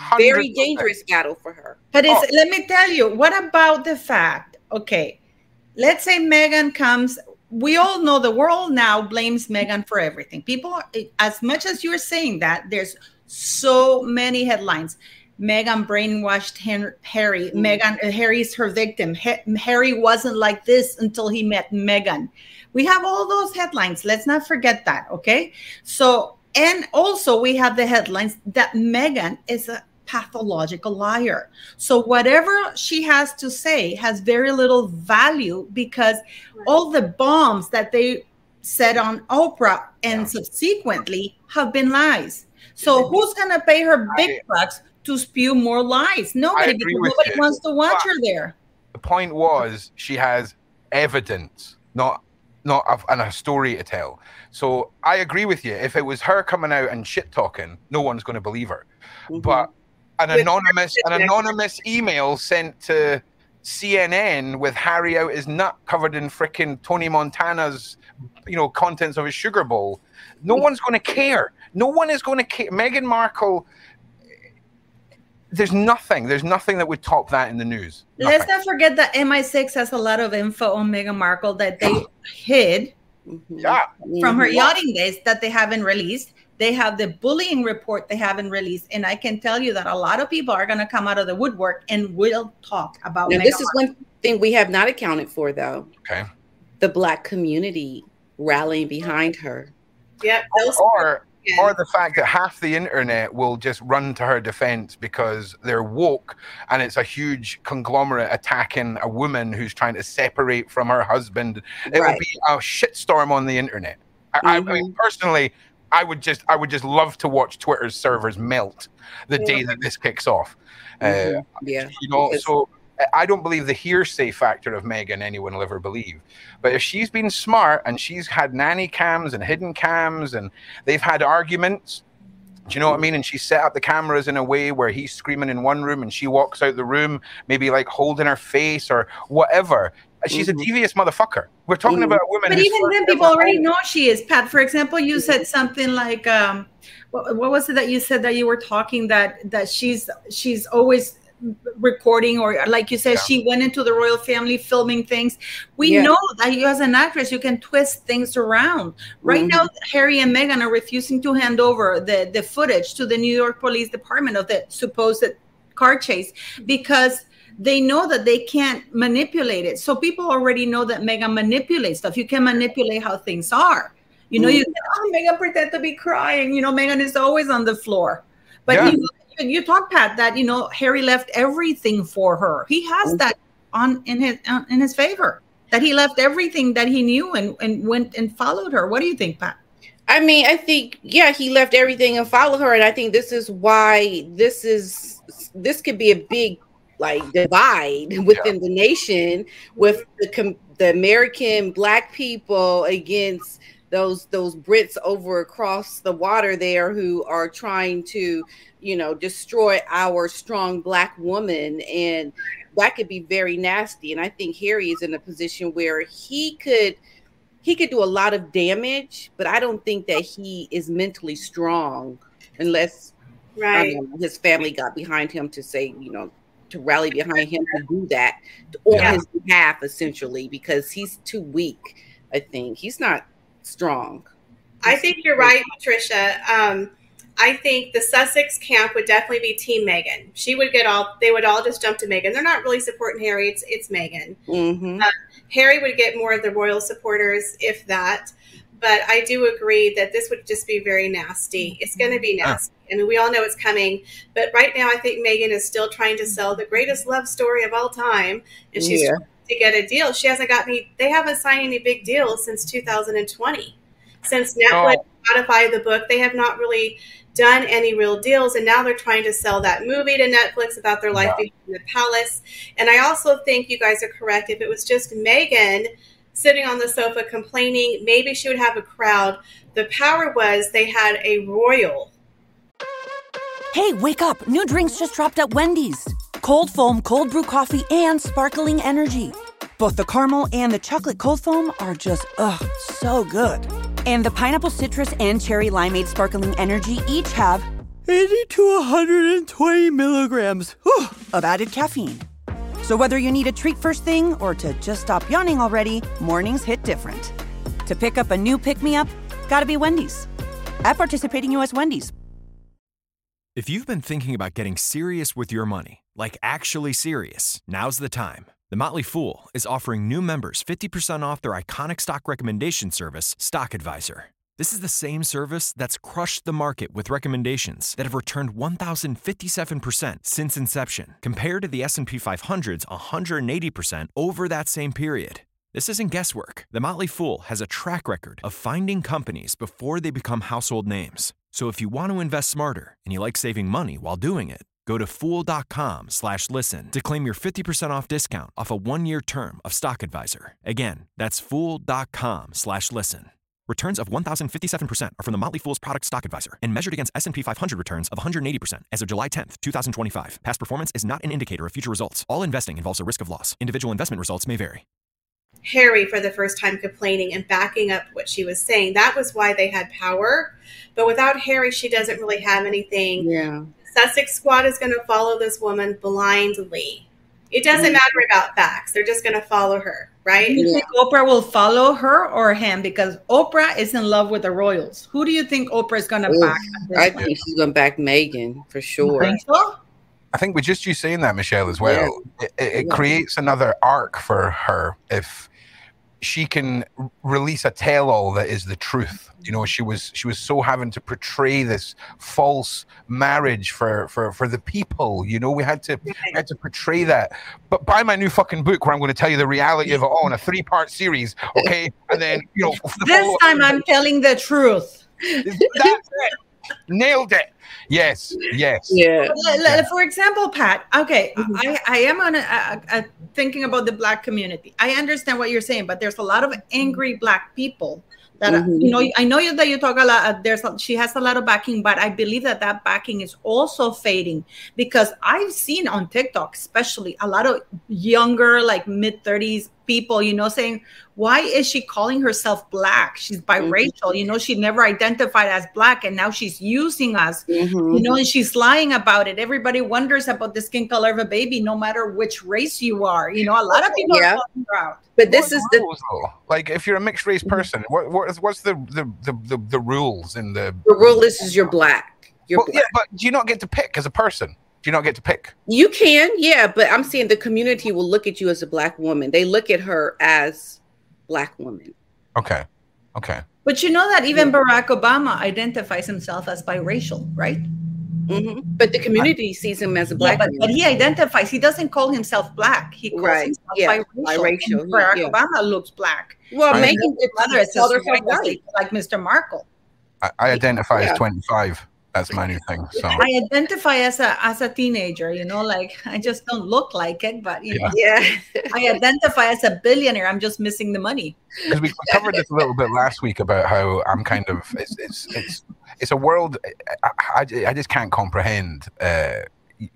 100%. Battle for her. But let me tell you, what about the fact, okay, let's say Meghan comes, we all know the world now blames Meghan for everything. People, as much as you're saying that, there's so many headlines. Meghan brainwashed Harry. Harry's her victim. Harry wasn't like this until he met Meghan. We have all those headlines. Let's not forget that, okay? So, and also we have the headlines that Meghan is a pathological liar. So whatever she has to say has very little value because all the bombs that they said on Oprah and subsequently have been lies. So who's going to pay her big bucks to spew more lies? Nobody, because nobody wants to watch her there. The point was she has evidence, not a story to tell. So I agree with you. If it was her coming out and shit talking, no one's going to believe her. But an anonymous email sent to CNN with Harry out his nut covered in frickin' Tony Montana's, contents of his sugar bowl. No one's going to care. No one is going to care. Meghan Markle, there's nothing that would top that in the news. Nothing. Let's not forget that MI6 has a lot of info on Meghan Markle that they hid from her yachting days that they haven't released. They have the bullying report they haven't released. And I can tell you that a lot of people are going to come out of the woodwork and will talk about Meghan This is one thing we have not accounted for, though. Okay. The Black community rallying behind her. Yeah. Or the fact that half the internet will just run to her defense because they're woke and it's a huge conglomerate attacking a woman who's trying to separate from her husband. It will be a shitstorm on the internet. I mean, personally, I would just love to watch Twitter's servers melt the day that this kicks off. So I don't believe the hearsay factor of Meghan anyone will ever believe. But if she's been smart and she's had nanny cams and hidden cams and they've had arguments, do you know what I mean? And she set up the cameras in a way where he's screaming in one room and she walks out the room, maybe like holding her face or whatever. She's a devious motherfucker. We're talking about a woman. But even then, people already know she is. Pat, for example, you said something like, what was it that you said that you were talking that she's always recording, or like you said, she went into the royal family filming things. We know that you, as an actress, you can twist things around. Right now, Harry and Meghan are refusing to hand over the footage to the New York Police Department of the supposed car chase because they know that they can't manipulate it. So people already know that Meghan manipulates stuff. You can manipulate how things are. You know, you can, Meghan pretend to be crying. You know, Meghan is always on the floor. But you talk, Pat, that, you know, Harry left everything for her. He has that in his favor, that he left everything that he knew and went and followed her. What do you think, Pat? I mean, I think, he left everything and followed her. And I think this is why this could be a big divide within the nation with the American Black people against those Brits over across the water there who are trying to, destroy our strong Black woman. And that could be very nasty. And I think Harry is in a position where he could do a lot of damage, but I don't think that he is mentally strong unless his family got behind him to say, to rally behind him to do that on his behalf, essentially, because he's too weak. I think he's not strong. I think you're right, Patricia. I think the Sussex camp would definitely be Team Meghan. They would all just jump to Meghan. They're not really supporting Harry. It's Meghan. Harry would get more of the royal supporters, if that. But I do agree that this would just be very nasty. It's going to be nasty. I mean, we all know it's coming. But right now, I think Meghan is still trying to sell the greatest love story of all time. And she's trying to get a deal. She hasn't they haven't signed any big deals since 2020. Since Netflix modified the book, they have not really done any real deals. And now they're trying to sell that movie to Netflix about their life behind the palace. And I also think you guys are correct. If it was just Meghan sitting on the sofa complaining, maybe she would have a crowd. The power was they had a royal. Hey, wake up. New drinks just dropped at Wendy's. Cold foam, cold brew coffee, and sparkling energy. Both the caramel and the chocolate cold foam are just, so good. And the pineapple citrus and cherry limeade sparkling energy each have 80 to 120 milligrams of added caffeine. So whether you need a treat first thing or to just stop yawning already, mornings hit different. To pick up a new pick-me-up, gotta be Wendy's. At participating U.S. Wendy's. If you've been thinking about getting serious with your money, like actually serious, now's the time. The Motley Fool is offering new members 50% off their iconic stock recommendation service, Stock Advisor. This is the same service that's crushed the market with recommendations that have returned 1,057% since inception, compared to the S&P 500's 180% over that same period. This isn't guesswork. The Motley Fool has a track record of finding companies before they become household names. So if you want to invest smarter and you like saving money while doing it, go to Fool.com/listen to claim your 50% off discount off a 1-year term of Stock Advisor. Again, that's Fool.com/listen. Returns of 1,057% are from the Motley Fool's product Stock Advisor and measured against S&P 500 returns of 180% as of July 10th, 2025. Past performance is not an indicator of future results. All investing involves a risk of loss. Individual investment results may vary. Harry for the first time complaining and backing up what she was saying. That was why they had power. But without Harry, she doesn't really have anything. Yeah. Sussex squad is going to follow this woman blindly. It doesn't matter about facts. They're just going to follow her, right? Do you think Oprah will follow her or him? Because Oprah is in love with the royals. Who do you think Oprah is going to back? I think she's going to back Meghan for sure. You think so? I think with just you saying that, Michelle, as well, it creates another arc for her if she can release a tell-all that is the truth. You know, she was so having to portray this false marriage for the people. You know, we had to portray that. But buy my new fucking book where I'm going to tell you the reality of it all in a 3-part series. Okay, and then this time I'm telling the truth. That's it. Nailed it. Yes. Yeah. For example, Pat. Okay, I am on thinking about the Black community. I understand what you're saying, but there's a lot of angry Black people that I know that you talk a lot. She has a lot of backing, but I believe that backing is also fading because I've seen on TikTok, especially a lot of younger, like mid-30s people, saying, why is she calling herself Black? She's biracial. She never identified as Black, and now she's using us, and she's lying about it. Everybody wonders about the skin color of a baby, no matter which race you are. A lot of people are talking about. But this is the rules, like if you're a mixed race person, what's the rules in the? The rule is you're Black. You're Black. Yeah, but do you not get to pick as a person? Do you not get to pick? You can, yeah, but I'm saying the community will look at you as a Black woman. They look at her as Black woman. Okay. But you know that even Barack Obama identifies himself as biracial, right? But the community sees him as a Black man. But he identifies. He doesn't call himself Black. He calls himself biracial. Barack Obama looks Black. Well, Megan, like Mr. Markle. I identify as 25. That's my new thing. So I identify as a teenager. Like I just don't look like it, but I identify as a billionaire. I'm just missing the money. Because we covered this a little bit last week about how I'm kind of it's a world I just can't comprehend that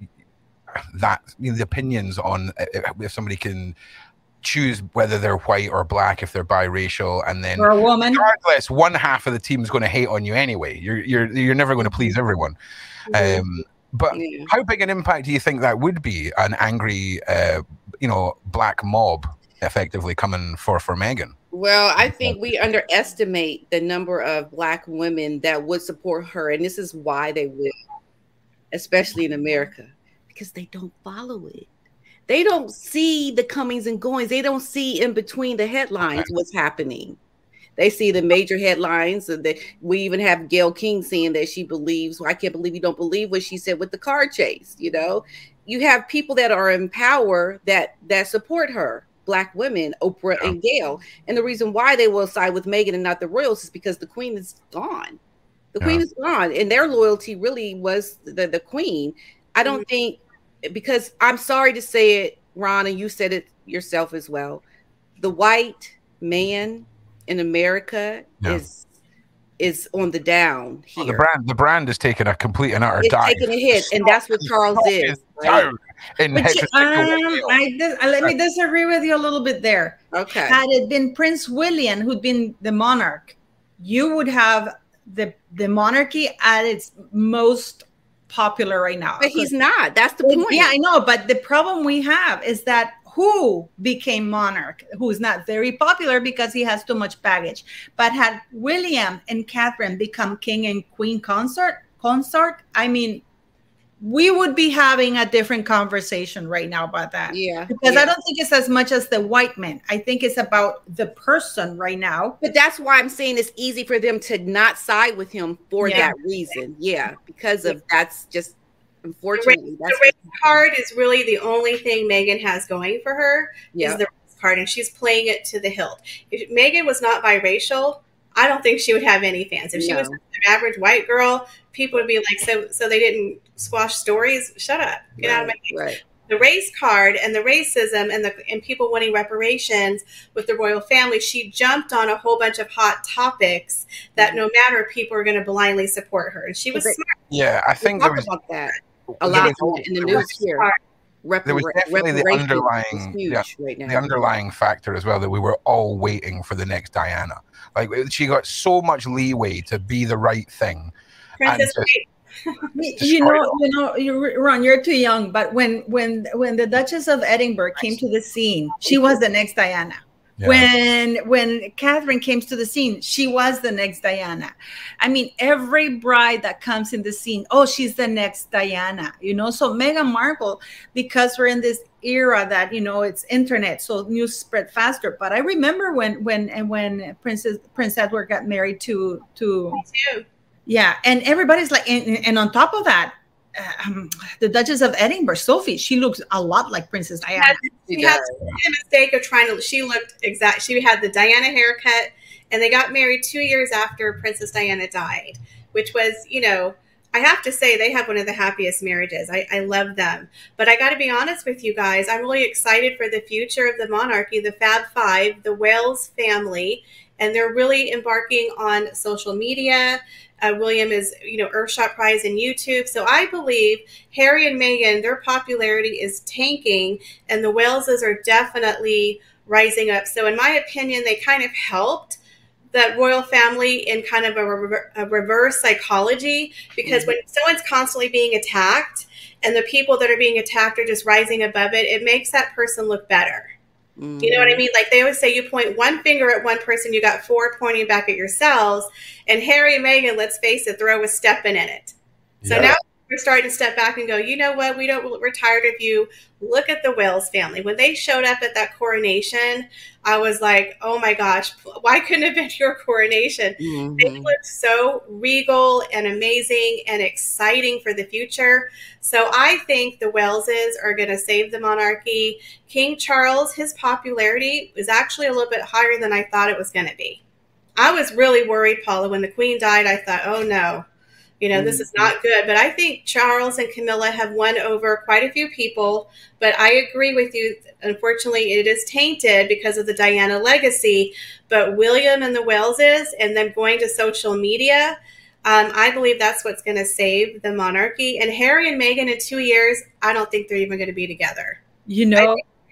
the opinions on if somebody can choose whether they're white or Black, if they're biracial, and then or a woman. Regardless, one half of the team is going to hate on you anyway. You're never going to please everyone. But how big an impact do you think that would be? An angry, Black mob effectively coming for Meghan? Well, I think we underestimate the number of Black women that would support her, and this is why they will, especially in America, because they don't follow it. They don't see the comings and goings. They don't see in between the headlines what's happening. They see the major headlines. We even have Gayle King saying that she believes, I can't believe you don't believe what she said with the car chase. You have people that are in power that support her, Black women, Oprah and Gayle. And the reason why they will side with Meghan and not the royals is because the queen is gone. The queen is gone. And their loyalty really was the queen. I don't think, because I'm sorry to say it, Ron, and you said it yourself as well. The white man in America is on the down here. Well, the brand is taking a complete and utter dive. It's taking a hit, and that's what Charles is. Right? Let me disagree with you a little bit there. Okay. Had it been Prince William who'd been the monarch, you would have the monarchy at its most popular right now. But he's not. That's the point. Yeah, I know. But the problem we have is that who became monarch, who's not very popular because he has too much baggage. But had William and Catherine become king and queen consort, I mean, we would be having a different conversation right now about that. Yeah. Because I don't think it's as much as the white men. I think it's about the person right now. But that's why I'm saying it's easy for them to not side with him for that reason. Yeah. Because of that's just, unfortunately. The race card is really the only thing Meghan has going for her is the race card. And she's playing it to the hilt. If Meghan was not biracial, I don't think she would have any fans. If she was an average white girl, people would be like, so they didn't squash stories? Shut up. Get out of my face. Right. The race card and the racism and people wanting reparations with the royal family, she jumped on a whole bunch of hot topics that no matter, people are going to blindly support her. And she was smart. Yeah, I think there was about that a lot in the news here. There was definitely the underlying factor as well that we were all waiting for the next Diana. Like she got so much leeway to be the right thing. Princess Ron, you're too young. But when the Duchess of Edinburgh came to the scene, she was the next Diana. Yeah. When Catherine came to the scene, she was the next Diana. I mean, every bride that comes in the scene, she's the next Diana. So Meghan Markle, because we're in this era that it's internet, so news spread faster. But I remember when Prince Edward got married to and everybody's like, and on top of that, the Duchess of Edinburgh, Sophie, she looks a lot like Princess Diana. She had a mistake of she looked exact. She had the Diana haircut And they got married 2 years after Princess Diana died, which was, you know, I have to say they have one of the happiest marriages. I love them. But I got to be honest with you guys. I'm really excited for the future of the monarchy, the Fab Five, the Wales family, and they're really embarking on social media. William is, you know, Earthshot Prize and YouTube. So I believe Harry and Meghan, their popularity is tanking, and the Waleses are definitely rising up. So in my opinion, they kind of helped that royal family in kind of a reverse psychology, because when someone's constantly being attacked and the people that are being attacked are just rising above it, it makes that person look better. You know what I mean? Like they always say, you point one finger at one person, you got four pointing back at yourselves. And Harry and Meghan, let's face it, they're always stepping in it. So now we're starting to step back and go, you know what? We're tired of you. Look at the Wales family. When they showed up at that coronation, I was like, oh my gosh, why couldn't it have been your coronation? They looked so regal and amazing and exciting for the future. So I think the Waleses are going to save the monarchy. King Charles, his popularity is actually a little bit higher than I thought it was going to be. I was really worried, Paula, when the Queen died. I thought, oh no. You know, this is not good. But I think Charles and Camilla have won over quite a few people. But I agree with you. Unfortunately, it is tainted because of the Diana legacy. But William and the Waleses and them going to social media, I believe that's what's going to save the monarchy. And Harry and Meghan in 2 years, I don't think they're even going to be together. You know,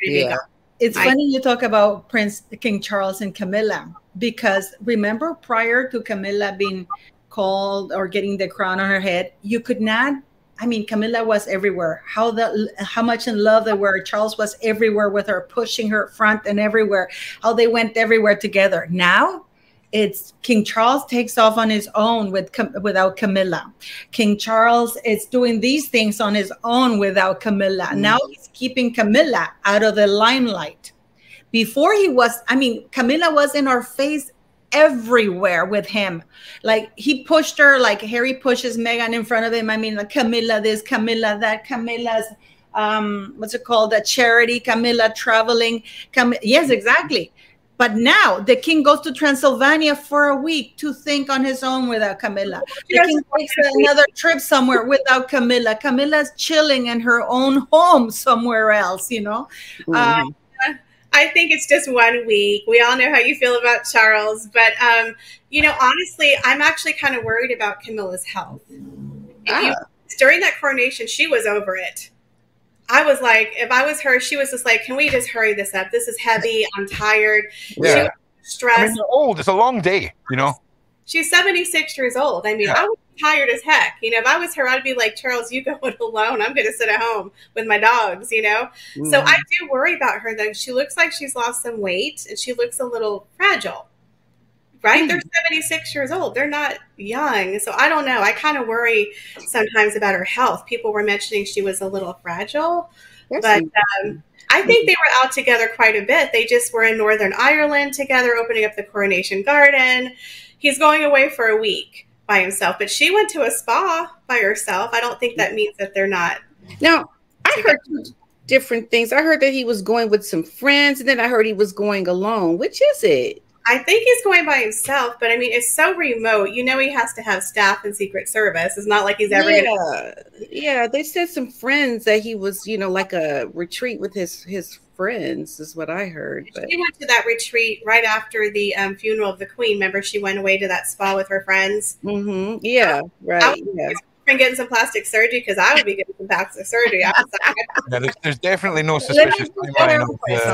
it's funny you talk about King Charles and Camilla, because remember prior to Camilla being called or getting the crown on her head, you could not, I mean, Camilla was everywhere. How much in love they were. Charles was everywhere with her, pushing her front and everywhere. How they went everywhere together. Now it's King Charles takes off on his own without Camilla. King Charles is doing these things on his own without Camilla. Now he's keeping Camilla out of the limelight. Before he was, I mean, Camilla was in our face everywhere with him. Like he pushed her, like Harry pushes Meghan in front of him. I mean, like Camilla this, Camilla that, Camilla's what's it called, that charity, Camilla traveling. Yes, exactly. But now the king goes to Transylvania for a week to think on his own without Camilla. The king takes another trip somewhere without Camilla. Camilla's chilling in her own home somewhere else, you know. I think it's just 1 week. We all know how you feel about Charles. But, you know, honestly, I'm actually kind of worried about Camilla's health. During that coronation, she was over it. I was like, if I was her, she was just like, can we just hurry this up? This is heavy. I'm tired. Yeah. She was stressed. I mean, you're old. It's a long day, you know. She's 76 years old. I mean, I was tired as heck. You know, if I was her, I'd be like, Charles, you go it alone. I'm going to sit at home with my dogs, you know. So I do worry about her, though. She looks like she's lost some weight, and she looks a little fragile, right? They're 76 years old. They're not young. So I don't know. I kind of worry sometimes about her health. People were mentioning she was a little fragile. But I think they were out together quite a bit. They just were in Northern Ireland together, opening up the Coronation Garden. He's going away for a week by himself, but she went to a spa by herself. I don't think that means that they're not. Now, I heard two different things. I heard that he was going with some friends, and then I heard he was going alone. Which is it? I think he's going by himself, but I mean, it's so remote. You know, he has to have staff and Secret Service. It's not like he's ever going to. Yeah, they said some friends that he was, you know, like a retreat with his friends is what I heard. But she went to that retreat right after the funeral of the Queen. Remember, she went away to that spa with her friends. Yeah, right. And getting some plastic surgery, because I would be getting some plastic surgery. There's definitely no suspicious timeline.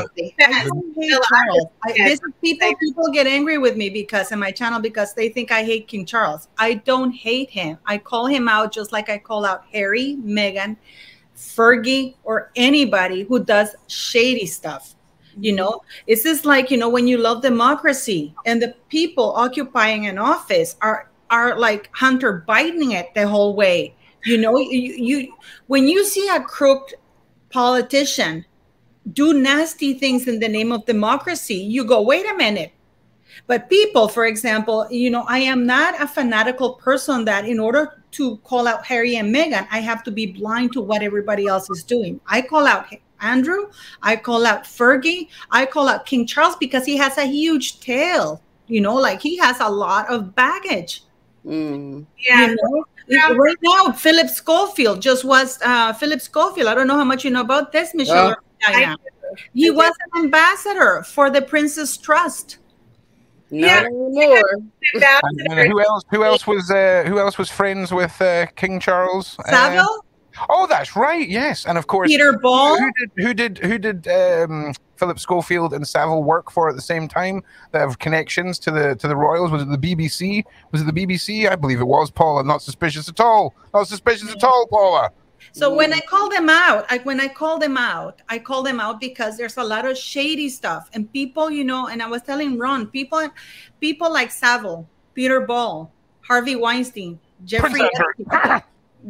People get angry with me because in my channel because they think I hate King Charles. I don't hate him. I call him out just like I call out Harry, Meghan, Fergie, or anybody who does shady stuff. You know, it's just like, you know, when you love democracy and the people occupying an office are like Hunter Biden it the whole way. You know, you when you see a crooked politician do nasty things in the name of democracy, you go, wait a minute. But people, for example, you know, I am not a fanatical person that in order to call out Harry and Meghan, I have to be blind to what everybody else is doing. I call out Andrew, I call out Fergie, I call out King Charles because he has a huge tail. like he has a lot of baggage. Yeah. Right now, Philip Schofield just was Philip Schofield. I don't know how much you know about this, Michelle. He was an ambassador for the Prince's Trust. Not anymore. And who else was friends with King Charles? Savile. Oh, that's right. Yes, and of course Peter Ball. Who did Philip Schofield and Savile work for at the same time? That have connections to the royals. Was it the BBC? Was it the BBC? I believe it was. Paula, not suspicious at all. Not suspicious at all, Paula. So when I call them out, I call them out because there's a lot of shady stuff and people, and I was telling Ron, people like Savile, Peter Ball, Harvey Weinstein, Jeffrey Epstein,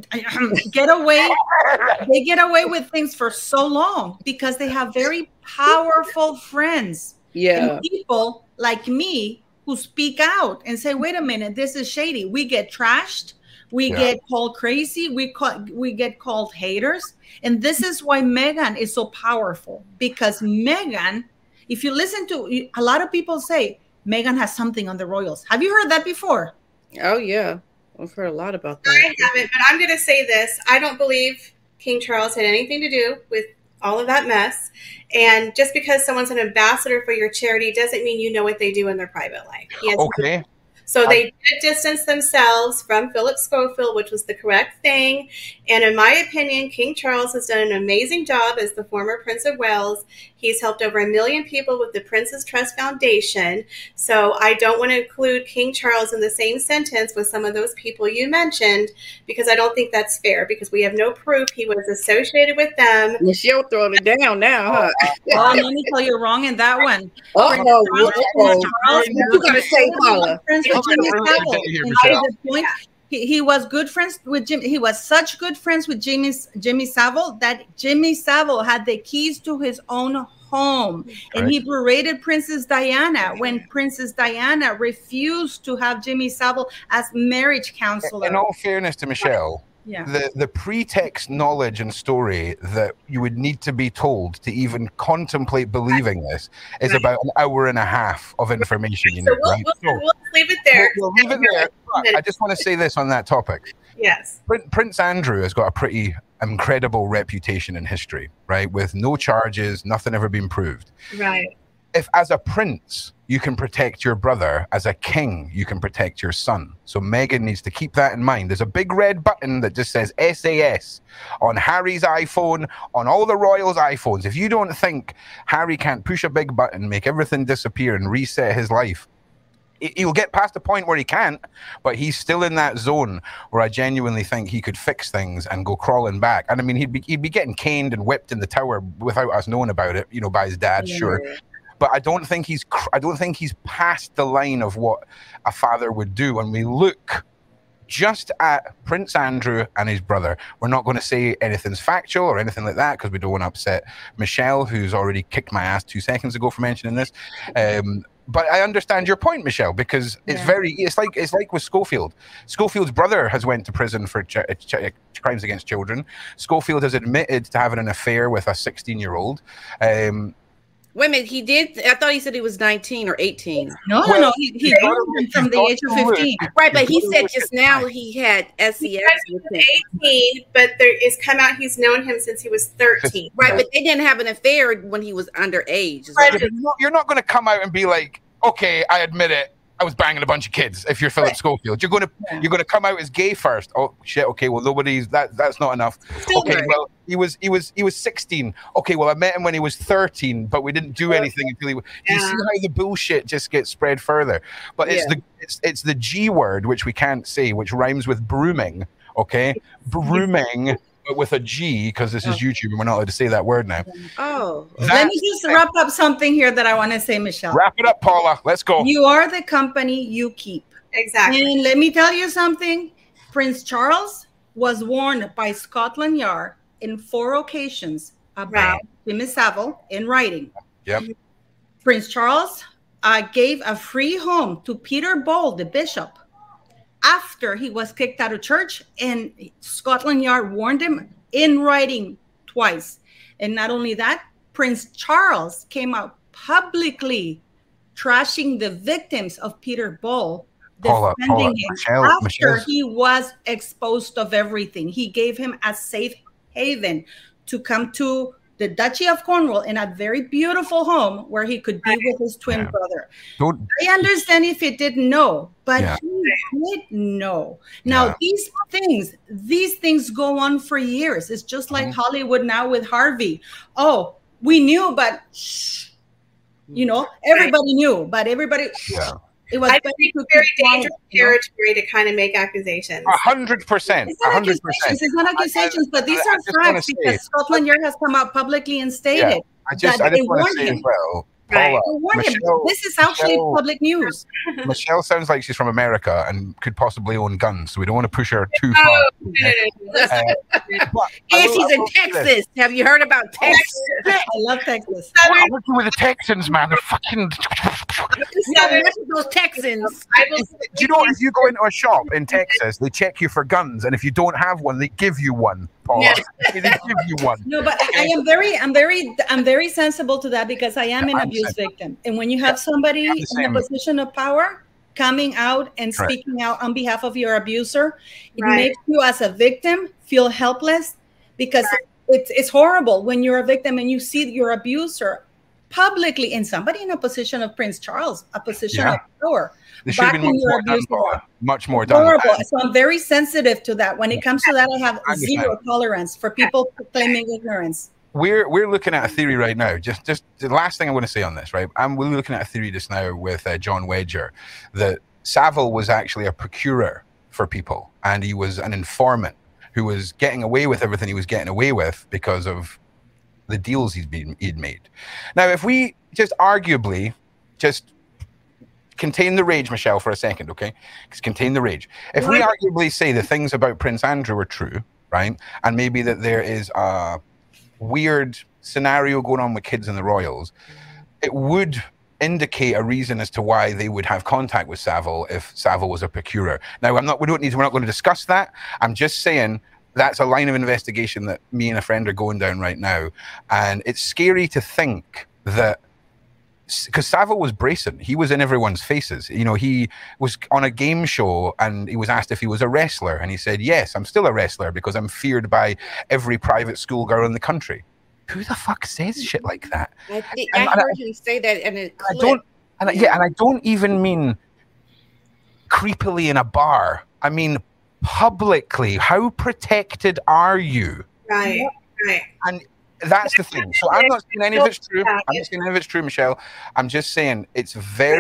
they get away with things for so long because they have very powerful friends. Yeah. And people like me who speak out and say, wait a minute, this is shady. We get trashed. We get called crazy. We get called haters. And this is why Meghan is so powerful, because Meghan, if you listen to a lot of people say Meghan has something on the royals. Have you heard that before? Oh, yeah. I've heard a lot about that. I haven't, but I'm going to say this. I don't believe King Charles had anything to do with all of that mess. And just because someone's an ambassador for your charity doesn't mean you know what they do in their private life. Okay. So they did distance themselves from Philip Schofield, which was the correct thing. And in my opinion, King Charles has done an amazing job as the former Prince of Wales. He's helped over 1 million people with the Prince's Trust Foundation. So I don't want to include King Charles in the same sentence with some of those people you mentioned, because I don't think that's fair, because we have no proof he was associated with them. Michelle throwing it down now, huh? Well, let me tell you, wrong in that one. You got to say, Paula. He was good friends with Jim. He was such good friends with Jimmy Savile that Jimmy Savile had the keys to his own home, and he berated Princess Diana when Princess Diana refused to have Jimmy Savile as marriage counselor. In all fairness to Michelle, the pretext knowledge and story that you would need to be told to even contemplate believing this is about an hour and a half of information. You know, we'll leave it there. We'll leave it there. I just want to say this on that topic. Yes. Prince Andrew has got a pretty incredible reputation in history, right? With no charges, nothing ever been proved. Right. If as a prince you can protect your brother, as a king you can protect your son. So Meghan needs to keep that in mind. There's a big red button that just says SAS on Harry's iPhone, on all the royals' iPhones. If you don't think Harry can't push a big button, make everything disappear and reset his life, he'll get past the point where he can't, but he's still in that zone where I genuinely think he could fix things and go crawling back. And I mean, he'd be getting caned and whipped in the tower without us knowing about it, you know, by his dad, sure. But I don't think he's past the line of what a father would do. When we look just at Prince Andrew and his brother, we're not going to say anything's factual or anything like that because we don't want to upset Michelle, who's already kicked my ass 2 seconds ago for mentioning this. But I understand your point, Michelle, because it's like with Schofield. Schofield's brother has went to prison for crimes against children. Schofield has admitted to having an affair with a 16-year-old. Wait a minute, he did? I thought he said he was 19 or 18. No, he groomed from the age of 15. Right, but he said just now he had SEX with him. 18, but it's come out he's known him since he was 13. Right, but they didn't have an affair when he was underage. You're not going to come out and be like, okay, I admit it, I was banging a bunch of kids. If you're Philip Schofield, you're going to come out as gay first. Oh shit. Okay. Well, that's not enough. Well, he was 16. Okay. Well, I met him when he was 13, but we didn't do anything until he was. You see how the bullshit just gets spread further. But it's the G word, which we can't say, which rhymes with brooming. Okay, brooming. But with a G, because this is YouTube and we're not allowed to say that word now. Let me just wrap up something here that I want to say, Michelle. Wrap it up, Paula. Let's go. You are the company you keep. Exactly. And let me tell you something. Prince Charles was warned by Scotland Yard in 4 occasions about Jimmy Savile in writing. Yep. Prince Charles gave a free home to Peter Ball, the bishop, after he was kicked out of church, and Scotland Yard warned him in writing twice. And not only that, Prince Charles came out publicly trashing the victims of Peter Bull, Paula, defending him after Michelle's... he was exposed of everything. He gave him a safe haven to come to the Duchy of Cornwall in a very beautiful home where he could be with his twin brother. I understand if he didn't know, but he did know. Now, these things go on for years. It's just like Hollywood now with Harvey. Oh, we knew, but you know, everybody knew, but everybody... It was very dangerous territory to kind of make accusations. 100%. It's not accusations. It's not accusations, but these are facts because Scotland Yard has come out publicly and stated I just want to say as well, Paula, this is actually public news. Michelle sounds like she's from America and could possibly own guns, so we don't want to push her too far. And she's in Texas. Have you heard about Texas? I love Texas. I'm working with the Texans, man. They're fucking... those Texans. Do you know, if you go into a shop in Texas, they check you for guns, and if you don't have one, they give you one, Paula. They give you one. No, but I'm very sensible to that because I am an abuse victim. And when you have somebody in a position of power coming out and speaking out on behalf of your abuser, it makes you as a victim feel helpless because it's horrible when you're a victim and you see your abuser publicly and somebody in a position of Prince Charles, a position of power. There should have been much more done. Horrible. So I'm very sensitive to that. When it comes to that, I have zero tolerance for people claiming ignorance. We're looking at a theory right now. Just the last thing I want to say on this, right? We're looking at a theory just now with John Wedger that Savile was actually a procurer for people, and he was an informant who was getting away with everything he was getting away with because of the deals he'd made. Now, if we just arguably just contain the rage, Michelle, for a second, okay? Just contain the rage. If we arguably say the things about Prince Andrew are true, right? And maybe that there is a weird scenario going on with kids in the Royals, it would indicate a reason as to why they would have contact with Savile if Savile was a procurer. Now, we're not going to discuss that. I'm just saying that's a line of investigation that me and a friend are going down right now. And it's scary to think that, because Savile was brazen. He was in everyone's faces. You know, he was on a game show and he was asked if he was a wrestler. And he said, yes, I'm still a wrestler because I'm feared by every private school girl in the country. Who the fuck says shit like that? I heard him say that in a clip. And I don't even mean creepily in a bar. I mean publicly. How protected are you? Right. And that's the thing. So I'm not saying any of it's true. I'm not saying any of it's true, Michelle. I'm just saying it's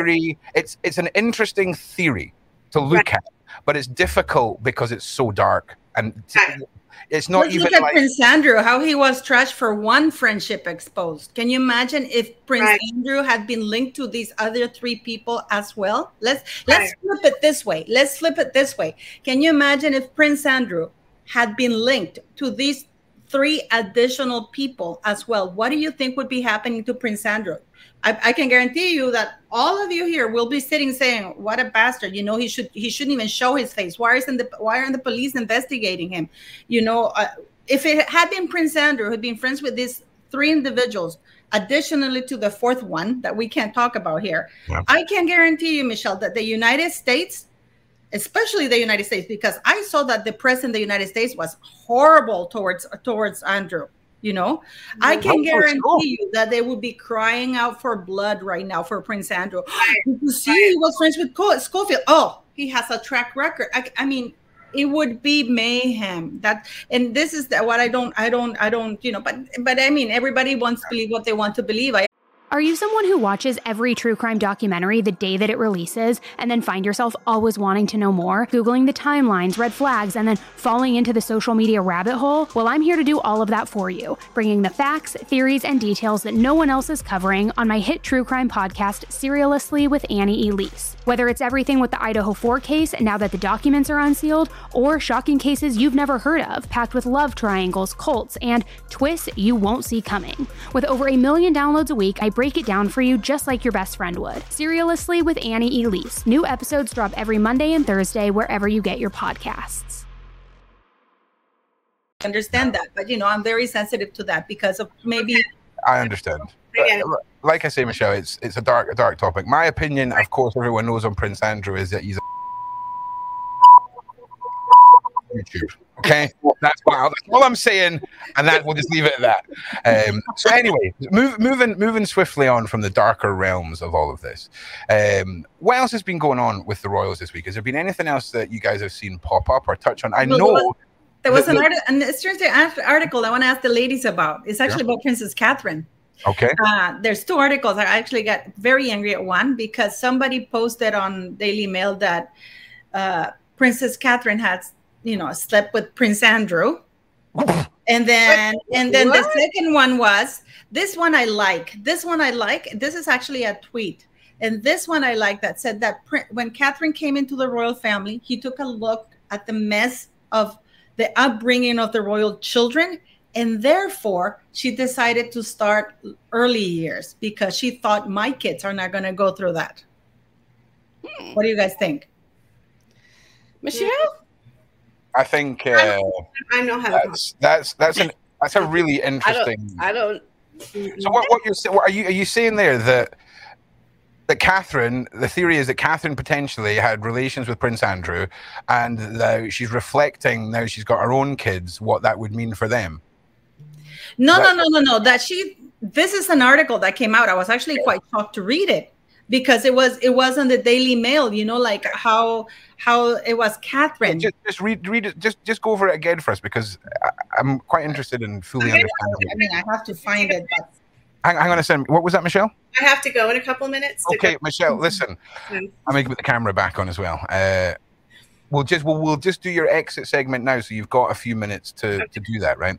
an interesting theory to look at, but it's difficult because it's so dark. And it's not Let's even look at like Prince Andrew, how he was trashed for one friendship exposed. Can you imagine if Prince Andrew had been linked to these other three people as well? Let's flip it this way. Can you imagine if Prince Andrew had been linked to these three additional people as well? What do you think would be happening to Prince Andrew? I can guarantee you that all of you here will be sitting saying, what a bastard. You know, he shouldn't even show his face. Why aren't the police investigating him? You know, if it had been Prince Andrew who had been friends with these three individuals, additionally to the fourth one that we can't talk about here, I can guarantee you, Michelle, that the United States, especially the United States, because I saw that the press in the United States was horrible towards Andrew. You know, I can guarantee you that they would be crying out for blood right now for Prince Andrew. You see, he was friends with Schofield. Oh, he has a track record. I mean, it would be mayhem. And this is what I don't, you know, but I mean, everybody wants to believe what they want to believe. Are you someone who watches every true crime documentary the day that it releases and then find yourself always wanting to know more, Googling the timelines, red flags, and then falling into the social media rabbit hole? Well, I'm here to do all of that for you, bringing the facts, theories, and details that no one else is covering on my hit true crime podcast, Serialously with Annie Elise. Whether it's everything with the Idaho 4 case, now that the documents are unsealed, or shocking cases you've never heard of, packed with love triangles, cults, and twists you won't see coming. With over 1 million downloads a week, I break it down for you just like your best friend would. Serialously with Annie Elise. New episodes drop every Monday and Thursday wherever you get your podcasts. Understand that, but you know, I'm very sensitive to that because of maybe I understand. Like I say, Michelle, it's a dark topic. My opinion, of course, everyone knows on Prince Andrew is that he's a YouTube. Okay, that's all I'm saying, and that we'll just leave it at that. So anyway, moving swiftly on from the darker realms of all of this. What else has been going on with the Royals this week? Has there been anything else that you guys have seen pop up or touch on? I know there was an article I want to ask the ladies about. It's actually about Princess Catherine. Okay. There's 2 articles. I actually got very angry at one because somebody posted on Daily Mail that Princess Catherine had, slept with Prince Andrew. And then the second one was, this one I like. This is actually a tweet. And this one I like that said that when Catherine came into the royal family, he took a look at the mess of the upbringing of the royal children. And therefore, she decided to start early years because she thought my kids are not going to go through that. What do you guys think? Michelle? I think I know how that's a really interesting. I don't. So what you're saying? Are you saying there that Catherine? The theory is that Catherine potentially had relations with Prince Andrew, and now she's reflecting. Now she's got her own kids. What that would mean for them? No. This is an article that came out. I was actually quite shocked to read it because it was on the Daily Mail. Like how it was Catherine. Just read it. Just go over it again for us because I'm quite interested in fully understanding. I have to find it. But... Hang on a second. What was that, Michelle? I have to go in a couple of minutes. Okay, Michelle, listen. I'm going to put the camera back on as well. We'll just do your exit segment now, so you've got a few minutes to do that, right?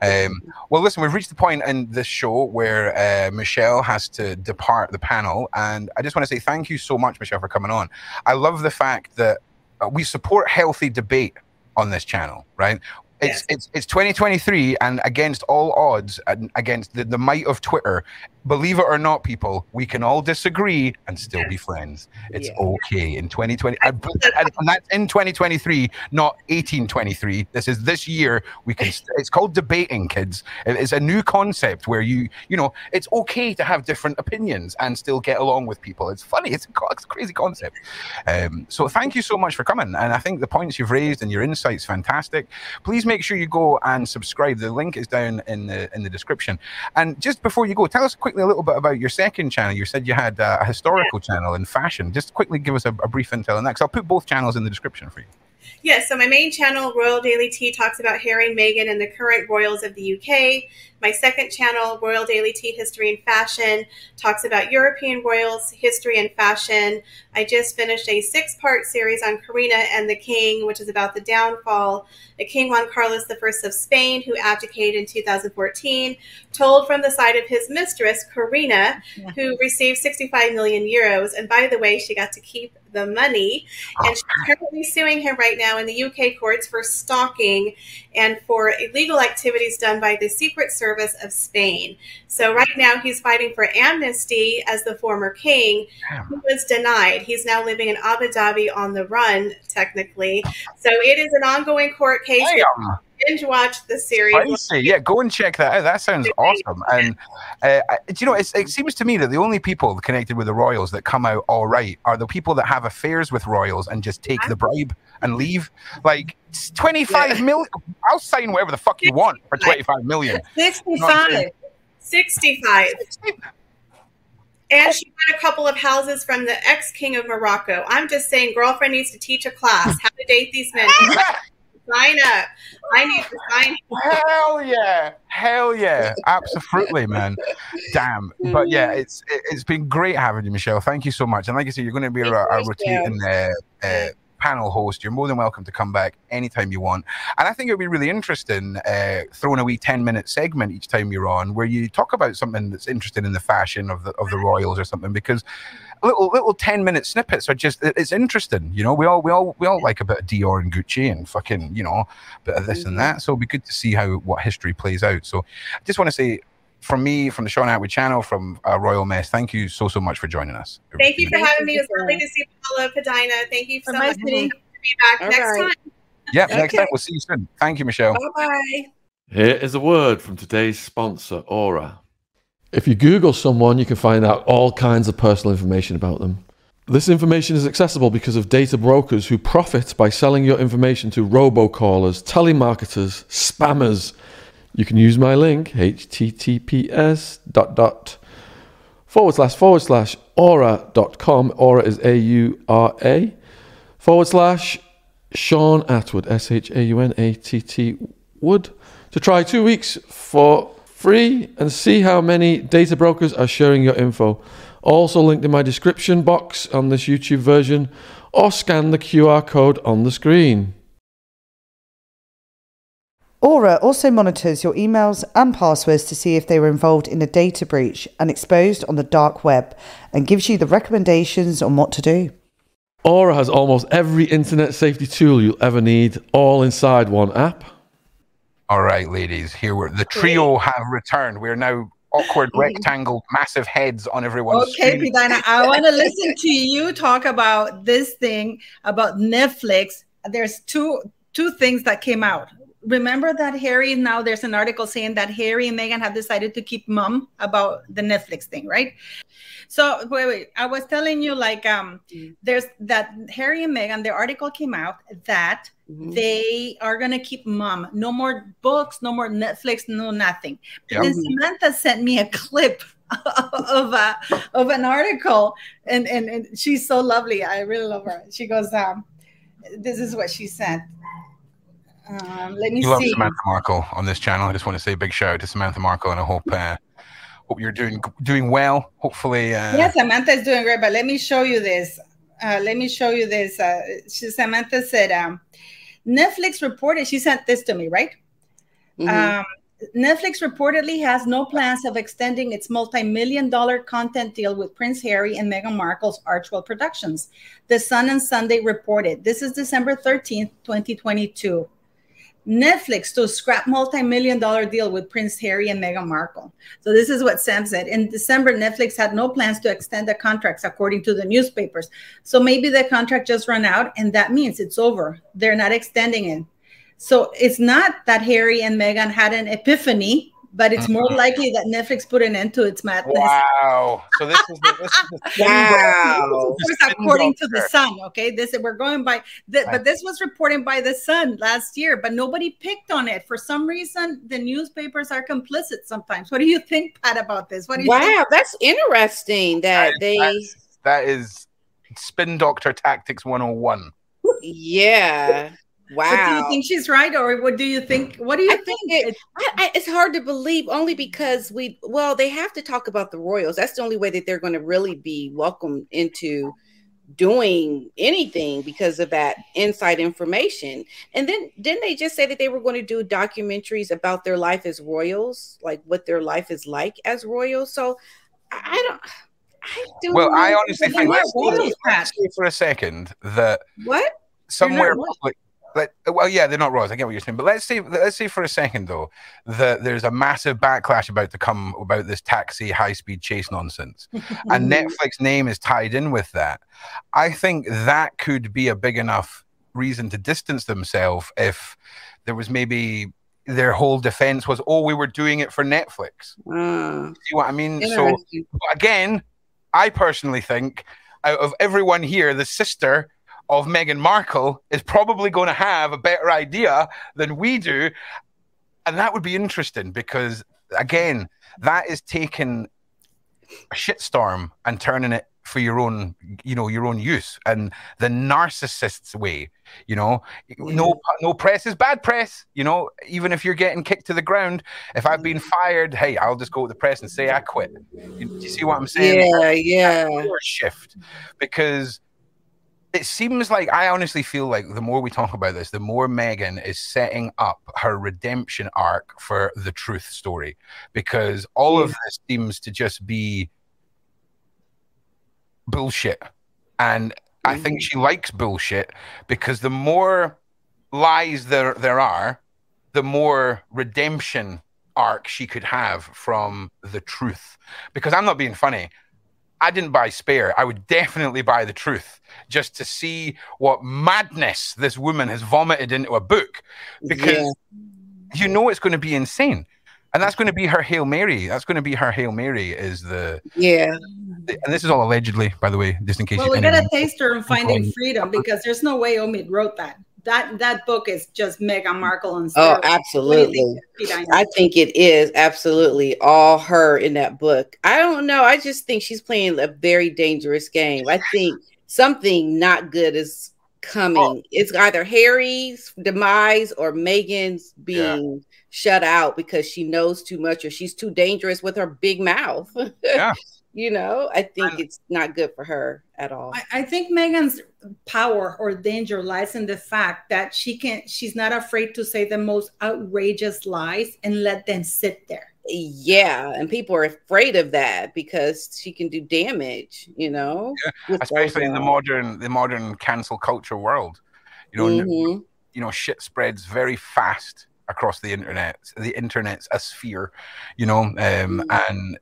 Well, listen, we've reached the point in this show where Michelle has to depart the panel, and I just want to say thank you so much, Michelle, for coming on. I love the fact that we support healthy debate on this channel, right? It's 2023, and against all odds, and against the might of Twitter, believe it or not, people, we can all disagree and still be friends. It's okay in 2020, and that's in 2023, not 1823. This is this year. We can. It's called debating, kids. It's a new concept where you know it's okay to have different opinions and still get along with people. It's funny. It's a crazy concept. So thank you so much for coming, and I think the points you've raised and your insights fantastic. Please make sure you go and subscribe. The link is down in the description. And just before you go, tell us quickly a little bit about your second channel. You said you had a historical channel in fashion. Just quickly give us a brief intel on that, because I'll put both channels in the description for you. Yes, so my main channel, Royal Daily Tea, talks about Harry and Meghan and the current royals of the UK. My second channel, Royal Daily Tea History and Fashion, talks about European royals, history, and fashion. I just finished a 6-part series on Karina and the King, which is about the downfall of King Juan Carlos I of Spain, who abdicated in 2014, told from the side of his mistress, Karina, who received 65 million euros. And by the way, she got to keep the money. And she's currently suing him right now in the UK courts for stalking and for illegal activities done by the Secret Service of Spain. So right now he's fighting for amnesty as the former king, who was denied. He's now living in Abu Dhabi on the run, technically. So it is an ongoing court case. Binge watch the series. Spicy. Yeah, go and check that out. That sounds awesome. And you know, it seems to me that the only people connected with the royals that come out all right are the people that have affairs with royals and just take the bribe and leave. Like 25 million. I'll sign whatever the fuck you want for 25 million. 65. 65. And she got a couple of houses from the ex-king of Morocco. I'm just saying, girlfriend needs to teach a class how to date these men. Sign up. I need to sign up. Hell yeah. Absolutely, man. Damn. But yeah, it's been great having you, Michelle. Thank you so much. And like I said, you're going to be a rotating panel host. You're more than welcome to come back anytime you want. And I think it would be really interesting throwing a wee 10-minute segment each time you're on where you talk about something that's interesting in the fashion of the royals or something, because little 10-minute snippets are just, it's interesting. You know, we all like a bit of Dior and Gucci and fucking, you know, a bit of this and that. So it'd be good to see what history plays out. So I just want to say, from me, from the Sean Atwood channel, from Royal Mess, thank you so much for joining us. Thank you for having me. It was lovely to see Paula Padina. Thank you so much for being back next time. Yeah, next time. We'll see you soon. Thank you, Michelle. Bye-bye. Here is a word from today's sponsor, Aura. If you Google someone, you can find out all kinds of personal information about them. This information is accessible because of data brokers who profit by selling your information to robocallers, telemarketers, spammers. You can use my link, https://aura.com. Aura is AURA. /Shaun Attwood, SHAUNATT Wood, to try 2 weeks for free and see how many data brokers are sharing your info. Also linked in my description box on this YouTube version, or scan the QR code on the screen. Aura also monitors your emails and passwords to see if they were involved in a data breach and exposed on the dark web, and gives you the recommendations on what to do. Aura has almost every internet safety tool you'll ever need, all inside one app. All right, ladies, the trio have returned. We're now awkward rectangle, massive heads on everyone's Okay, screen. Pidana, I want to listen to you talk about this thing about Netflix. There's two things that came out. Remember that there's an article saying that Harry and Meghan have decided to keep mum about the Netflix thing, right? So wait, I was telling you there's that Harry and Meghan, the article came out that they are going to keep mum. No more books, no more Netflix, no nothing. Yep. And Samantha sent me a clip of an article, and she's so lovely. I really love her. She goes, this is what she sent. Let me see. Love Samantha Markle on this channel. I just want to say a big shout out to Samantha Markle, and I hope you're doing well. Hopefully, yeah, Samantha is doing great. But let me show you this. Samantha said, Netflix reported. She sent this to me, right? Netflix reportedly has no plans of extending its multi-million-dollar content deal with Prince Harry and Meghan Markle's Archwell Productions. The Sun and Sunday reported. This is December 13th, 2022. Netflix to scrap multi-million-dollar deal with Prince Harry and Meghan Markle. So this is what Sam said. In December, Netflix had no plans to extend the contracts, according to the newspapers. So maybe the contract just ran out, and that means it's over. They're not extending it. So it's not that Harry and Meghan had an epiphany, but it's more likely that Netflix put an end to its madness. Wow! So this is wow. According to the Sun, okay. We're going by, but this was reported by the Sun last year, but nobody picked on it for some reason. The newspapers are complicit sometimes. What do you think, Pat, about this? What do you think? That's interesting. That is spin doctor tactics 101. Yeah. Wow. But do you think she's right, or what do you think? What do you think? It's hard to believe, only because they have to talk about the royals. That's the only way that they're going to really be welcomed into doing anything, because of that inside information. And then didn't they just say that they were going to do documentaries about their life as royals, like what their life is like as royals? So I honestly think, let's say for a second that somewhere public. They're not royals. I get what you're saying, but let's say for a second though that there's a massive backlash about to come about this taxi high-speed chase nonsense, and Netflix name is tied in with that. I think that could be a big enough reason to distance themselves if there was maybe their whole defense was, we were doing it for Netflix. See what I mean? So again, I personally think out of everyone here, the sister of Meghan Markle is probably going to have a better idea than we do. And that would be interesting because, again, that is taking a shitstorm and turning it for your own use, and the narcissist's way, no press is bad press, even if you're getting kicked to the ground. If I've been fired, hey, I'll just go to the press and say I quit. Do you see what I'm saying? Yeah. Shift, because it seems like, I honestly feel like the more we talk about this, the more Meghan is setting up her redemption arc for the truth story, because all of this seems to just be bullshit. And I think she likes bullshit, because the more lies there are, the more redemption arc she could have from the truth. Because I'm not being funny. I didn't buy Spare. I would definitely buy The Truth, just to see what madness this woman has vomited into a book, because it's going to be insane. And that's going to be her Hail Mary. That's going to be her Hail Mary is and this is all allegedly, by the way, just in case. Well, we got a taster in Finding Freedom because there's no way Omid wrote that. That book is just Meghan Markle and Oh, absolutely. I think it is absolutely all her in that book. I don't know. I just think she's playing a very dangerous game. I think something not good is coming. It's either Harry's demise or Meghan's being shut out because she knows too much or she's too dangerous with her big mouth. Yeah. I think it's not good for her at all. I think Meghan's power or danger lies in the fact that she's not afraid to say the most outrageous lies and let them sit there. Yeah, and people are afraid of that because she can do damage, especially in the modern cancel culture world. Shit spreads very fast across the internet. The internet's a sphere, and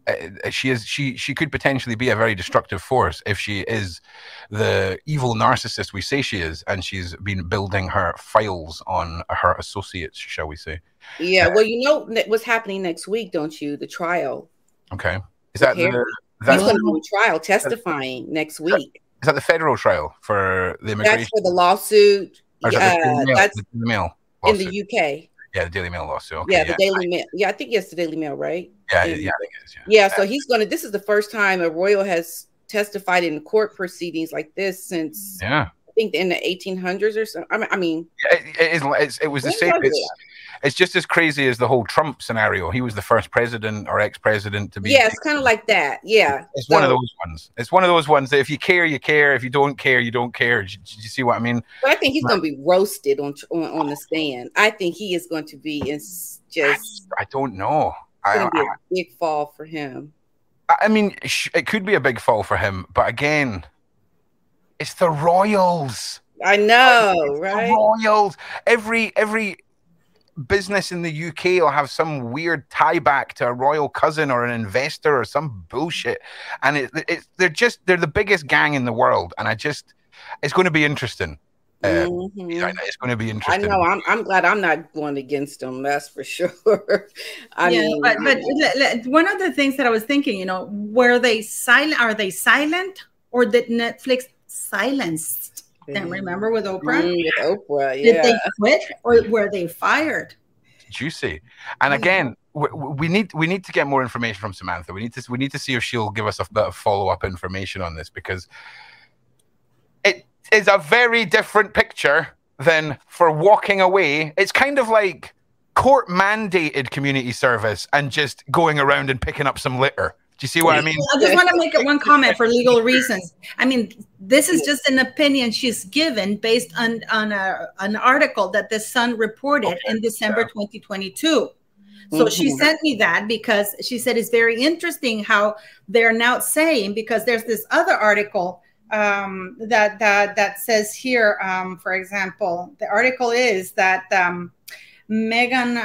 she could potentially be a very destructive force if she is the evil narcissist we say she is, and she's been building her files on her associates, shall we say. Yeah, well, what's happening next week, don't you? The trial. Okay. Is that he's going to do a trial testifying next week. Is that the federal trial for the immigration? That's for the lawsuit. That's the Mail in the UK. Yeah, the Daily Mail lawsuit. Okay, yeah, the Daily Mail. Yeah, I think it's the Daily Mail, right? Yeah, I think it is. Yeah, so he's going to. This is the first time a royal has testified in court proceedings like this since. Yeah. I think in the 1800s or so. I mean, it was the same. It's just as crazy as the whole Trump scenario. He was the first president or ex-president to be. Yeah, it's kind of like that. Yeah, it's one of those ones. It's one of those ones that if you care, you care. If you don't care, you don't care. Do you see what I mean? But I think he's going to be roasted on the stand. I think he is going to be I don't know. It's going to be a big fall for him. I mean, it could be a big fall for him, but again, it's the royals. I know, right? The royals. Every business in the UK will have some weird tie back to a royal cousin or an investor or some bullshit, and they're the biggest gang in the world, and it's going to be interesting. It's going to be interesting. I know. I'm glad I'm not going against them. That's for sure. I mean, but one of the things that I was thinking, were they silent? Are they silent, or did Netflix silence them? Remember with Oprah? With Oprah, yeah. Did they quit, or were they fired? Juicy. And again, we need to get more information from Samantha. We need to see if she'll give us a bit of follow-up information on this, because it is a very different picture than for walking away. It's kind of like court mandated community service and just going around and picking up some litter. Do you see what I mean? I just want to make one comment for legal reasons. I mean, this is just an opinion she's given based on an article that the Sun reported in December 2022. So she sent me that because she said it's very interesting how they're now saying, because there's this other article that says here, for example, the article is that Meghan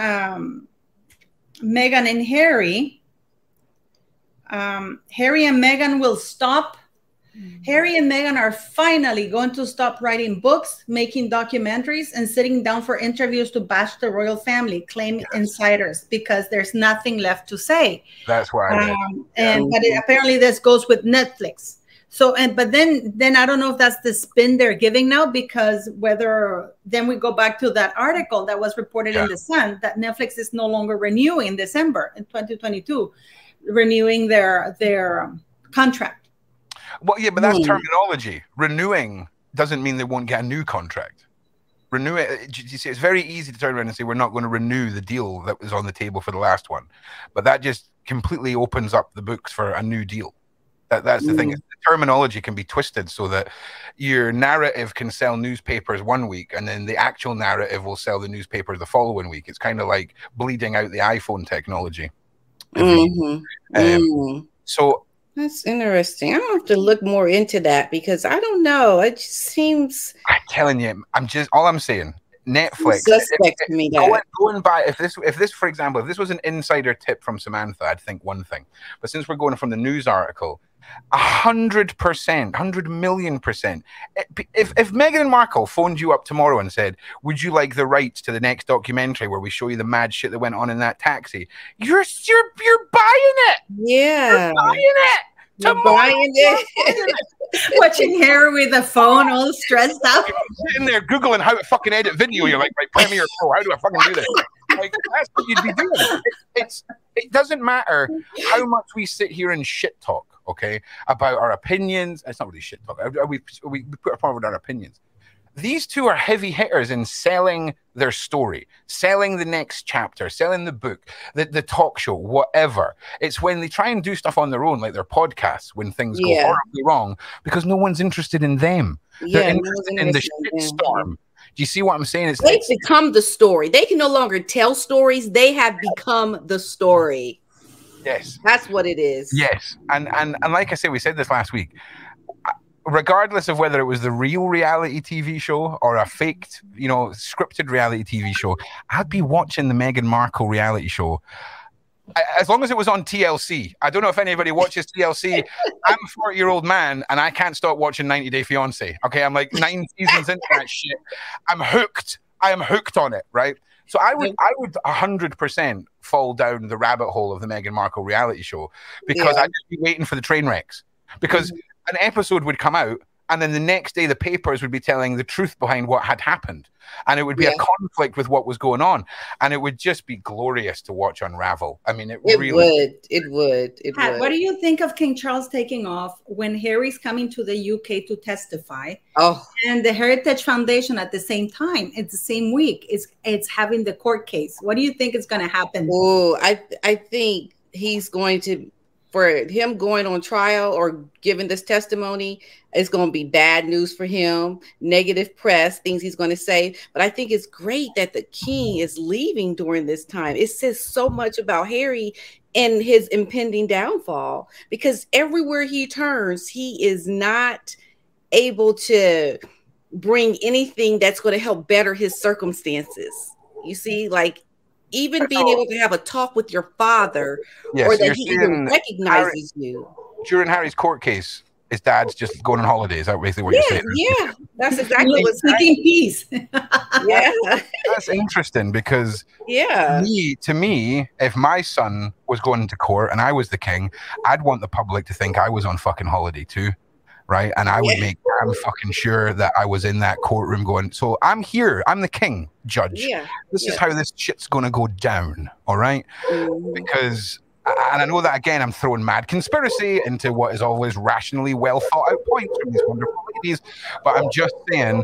and Harry and Meghan will stop. Harry and Meghan are finally going to stop writing books, making documentaries, and sitting down for interviews to bash the royal family, claim insiders, because there's nothing left to say. That's why. But apparently this goes with Netflix. So, but then I don't know if that's the spin they're giving now, because then we go back to that article that was reported in the Sun that Netflix is no longer renewing in December in 2022, renewing their contract. Well, yeah, but that's terminology. Renewing doesn't mean they won't get a new contract. You see, it's very easy to turn around and say we're not going to renew the deal that was on the table for the last one, but that just completely opens up the books for a new deal. That's the thing. The terminology can be twisted so that your narrative can sell newspapers one week, and then the actual narrative will sell the newspapers the following week. It's kind of like bleeding out the iPhone technology. So that's interesting. I'm gonna have to look more into that, because I don't know. It just seems. I'm telling you, all I'm saying. Netflix. Suspect to me. Going by, if this, for example, if this was an insider tip from Samantha, I'd think one thing. But since we're going from the news article, 100%, 100,000,000%. If Meghan Markle phoned you up tomorrow and said, "Would you like the rights to the next documentary where we show you the mad shit that went on in that taxi?" You're buying it. Yeah, you're buying it. You're buying it. Watching Harry with the phone, all stressed out, sitting there googling how to fucking edit video. You're like, right, Premiere Pro. How do I fucking do this? Like, that's what you'd be doing. It doesn't matter how much we sit here and shit talk, okay, about our opinions. It's not really shit talk. We put forward our opinions. These two are heavy hitters in selling their story, selling the next chapter, selling the book, the talk show, whatever. It's when they try and do stuff on their own, like their podcasts, when things go horribly wrong, because no one's interested in them. They're interested in the shitstorm. Do you see what I'm saying? They've become the story. They can no longer tell stories. They have become the story. Yes. That's what it is. Yes. And like I said, we said this last week, regardless of whether it was the real reality TV show or a faked, scripted reality TV show, I'd be watching the Meghan Markle reality show. As long as it was on TLC. I don't know if anybody watches TLC. I'm a 40-year-old man and I can't stop watching 90 Day Fiancé. Okay, I'm like 9 seasons into that shit. I'm hooked. I am hooked on it, right? So I would 100% fall down the rabbit hole of the Meghan Markle reality show because I'd just be waiting for the train wrecks. Because an episode would come out and then the next day the papers would be telling the truth behind what had happened. And it would be a conflict with what was going on. And it would just be glorious to watch unravel. I mean, it really would. What do you think of King Charles taking off when Harry's coming to the UK to testify? Oh, and the Heritage Foundation at the same time. It's the same week. It's having the court case. What do you think is going to happen? Oh, I think he's going to, for him going on trial or giving this testimony, it's going to be bad news for him, negative press, things he's going to say. But I think it's great that the king is leaving during this time. It says so much about Harry and his impending downfall, because everywhere he turns, he is not able to bring anything that's going to help better his circumstances. You see, like, even being able to have a talk with your father, or that he even recognizes you. During Harry's court case, his dad's just going on holidays. That's basically what you're saying. Yeah, that's exactly what's seeking peace. Yeah, that's interesting because to me, if my son was going to court and I was the king, I'd want the public to think I was on fucking holiday too. Right. And I would make damn fucking sure that I was in that courtroom going, so I'm here. I'm the king, judge. This is how this shit's going to go down. All right. Because, and I know that, again, I'm throwing mad conspiracy into what is always rationally well thought out points from these wonderful ladies. But I'm just saying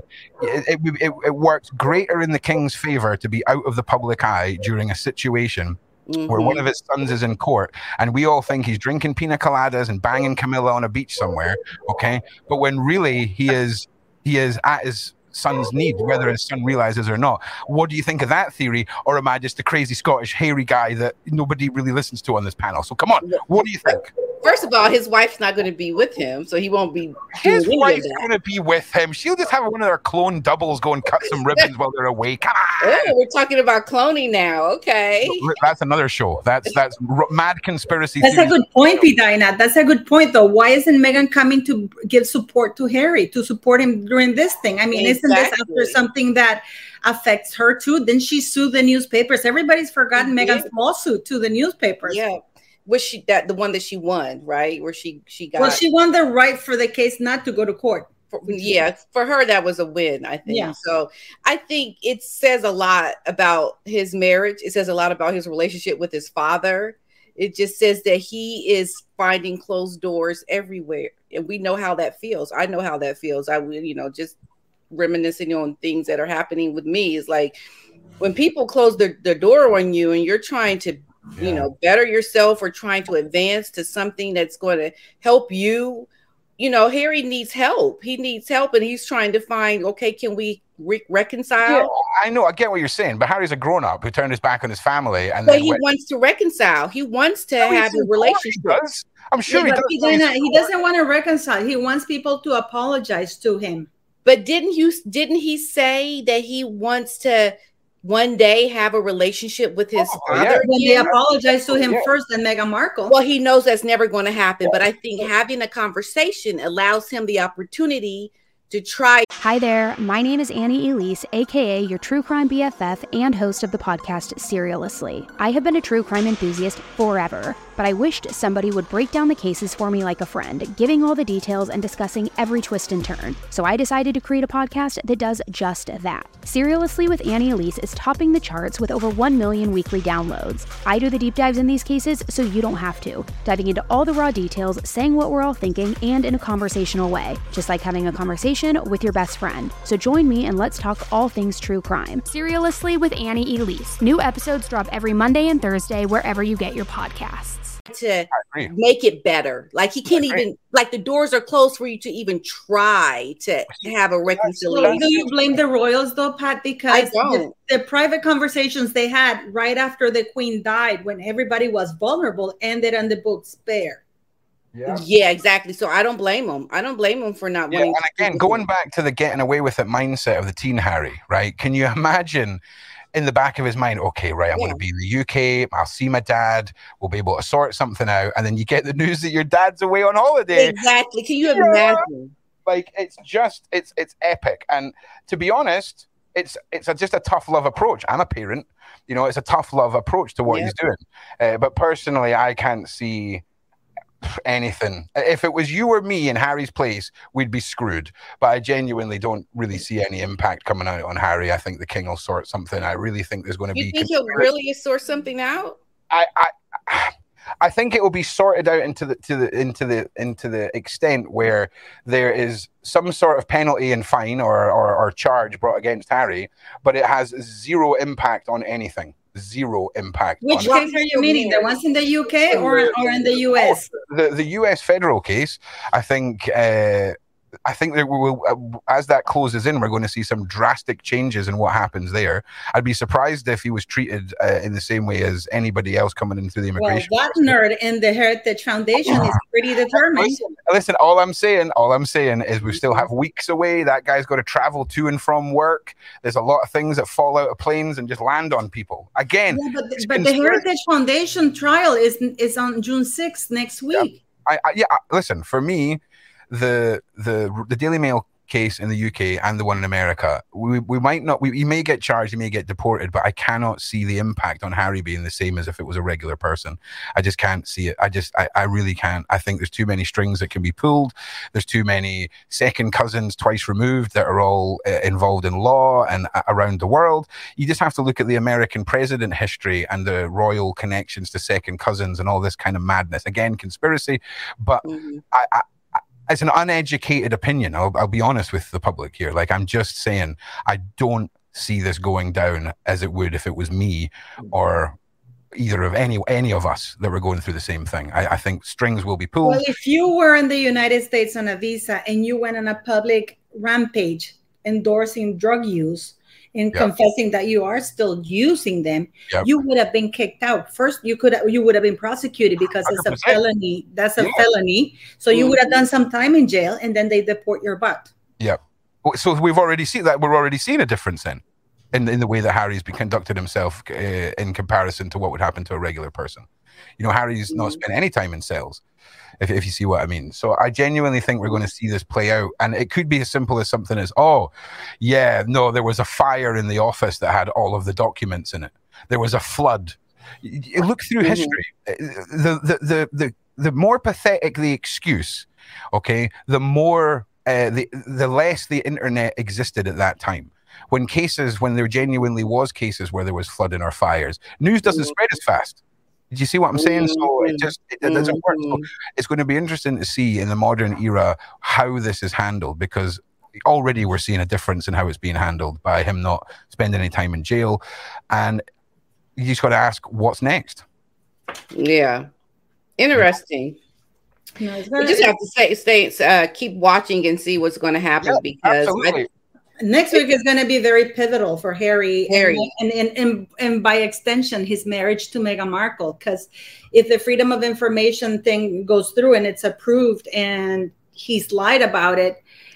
it works greater in the king's favor to be out of the public eye during a situation where one of his sons is in court and we all think he's drinking pina coladas and banging Camilla on a beach somewhere, okay? But when really he is at his son's need, whether his son realizes or not. What do you think of that theory? Or am I just a crazy Scottish hairy guy that nobody really listens to on this panel? So come on, what do you think? First of all, his wife's not going to be with him, so he won't be. His wife's going to be with him. She'll just have one of their clone doubles go and cut some ribbons while they're away. Come on. Oh, we're talking about cloning now. Okay. That's another show. That's mad conspiracy. That's a good point, Pidina. That's a good point, though. Why isn't Meghan coming to give support to Harry, to support him during this thing? I mean, isn't this after something that affects her too? Didn't she sue the newspapers? Everybody's forgotten Meghan's lawsuit to the newspapers. Yeah. Was she the one that she won, right? Where she got. Well, she won the right for the case not to go to court. For her that was a win, I think. Yeah. So I think it says a lot about his marriage. It says a lot about his relationship with his father. It just says that he is finding closed doors everywhere, and we know how that feels. I know how that feels. I would, just reminiscing on things that are happening with me is like when people close the door on you and you're trying to better yourself or trying to advance to something that's going to help you. Harry needs help. He needs help and he's trying to find, okay, can we reconcile? Yeah, I know. I get what you're saying, but Harry's a grown-up who turned his back on his family. But he wants to reconcile. He wants to have a relationship. I'm sure he does. He doesn't want to reconcile. He wants people to apologize to him. But didn't he say that he wants to one day have a relationship with his father. When they apologize to him first and Meghan Markle. Well, he knows that's never going to happen. But I think having a conversation allows him the opportunity to try. Hi there, my name is Annie Elise, aka your true crime BFF and host of the podcast Serialously. I have been a true crime enthusiast forever, but I wished somebody would break down the cases for me like a friend, giving all the details and discussing every twist and turn. So I decided to create a podcast that does just that. Serialously with Annie Elise is topping the charts with over 1 million weekly downloads. I do the deep dives in these cases so you don't have to, diving into all the raw details, saying what we're all thinking, and in a conversational way, just like having a conversation with your best friend. So join me and let's talk all things true crime. Serialously with Annie Elise. New episodes drop every Monday and Thursday wherever you get your podcasts. To make it better. Like he can't even, like the doors are closed for you to even try to have a reconciliation. Do you blame the royals though, Pat? Because the private conversations they had right after the Queen died, when everybody was vulnerable, ended on the book Spare. Yeah, exactly. So I don't blame him. I don't blame him for not wanting. And again, going back to the getting away with it mindset of the teen Harry, right? Can you imagine in the back of his mind, okay, right, I'm going to be in the UK, I'll see my dad, we'll be able to sort something out, and then you get the news that your dad's away on holiday. Exactly. Can you imagine? Like, it's just, it's epic. And to be honest, it's just a tough love approach. I'm a parent, you know, it's a tough love approach to what he's doing. But personally, I can't see anything. If it was you or me in Harry's place, we'd be screwed. But I genuinely don't really see any impact coming out on Harry. I think the king will sort something. I really think there's going to be. You think he'll really sort something out? I think it will be sorted out into the extent where there is some sort of penalty and fine or charge brought against Harry, but it has zero impact on anything. Zero impact. Which case are you meaning? The ones in the UK or in the US? The US federal case. I think that we will, as that closes in, we're going to see some drastic changes in what happens there. I'd be surprised if he was treated in the same way as anybody else coming in through the immigration. Well, that nerd in the Heritage Foundation is pretty determined. Listen, all I'm saying is we still have weeks away. That guy's got to travel to and from work. There's a lot of things that fall out of planes and just land on people. Again, but the Heritage Foundation trial is on June 6th next week. Listen, for me, the Daily Mail case in the UK and the one in America, we might not, he may get charged, he may get deported, but I cannot see the impact on Harry being the same as if it was a regular person. I just can't see it. I really can't. I think there's too many strings that can be pulled. There's too many second cousins twice removed that are all involved in law and around the world. You just have to look at the American president history and the royal connections to second cousins and all this kind of madness. Again, conspiracy, but it's an uneducated opinion. I'll be honest with the public here. Like, I'm just saying, I don't see this going down as it would if it was me or either of any of us that were going through the same thing. I think strings will be pulled. Well, if you were in the United States on a visa and you went on a public rampage endorsing drug use and confessing that you are still using them, you would have been kicked out. First, you would have been prosecuted because it's a felony. That's a felony. So you would have done some time in jail, and then they deport your butt. Yeah. So we've already seen that. We're already seeing a difference then in the way that Harry's conducted himself in comparison to what would happen to a regular person. You know, Harry's not spent any time in cells, if you see what I mean. So I genuinely think we're going to see this play out. And it could be as simple as something as, there was a fire in the office that had all of the documents in it. There was a flood. You look through history. The more pathetic the excuse, okay, the more the less the internet existed at that time. When there genuinely was cases where there was flooding or fires, news doesn't spread as fast. Did you see what I'm saying? So it doesn't work. So it's going to be interesting to see in the modern era how this is handled, because already we're seeing a difference in how it's being handled by him not spending any time in jail. And you just got to ask, what's next? Yeah. Interesting. You just have to stay, keep watching and see what's going to happen, because next week is going to be very pivotal for Harry. And by extension, his marriage to Meghan Markle. Because if the Freedom of Information thing goes through and it's approved and he's lied about it,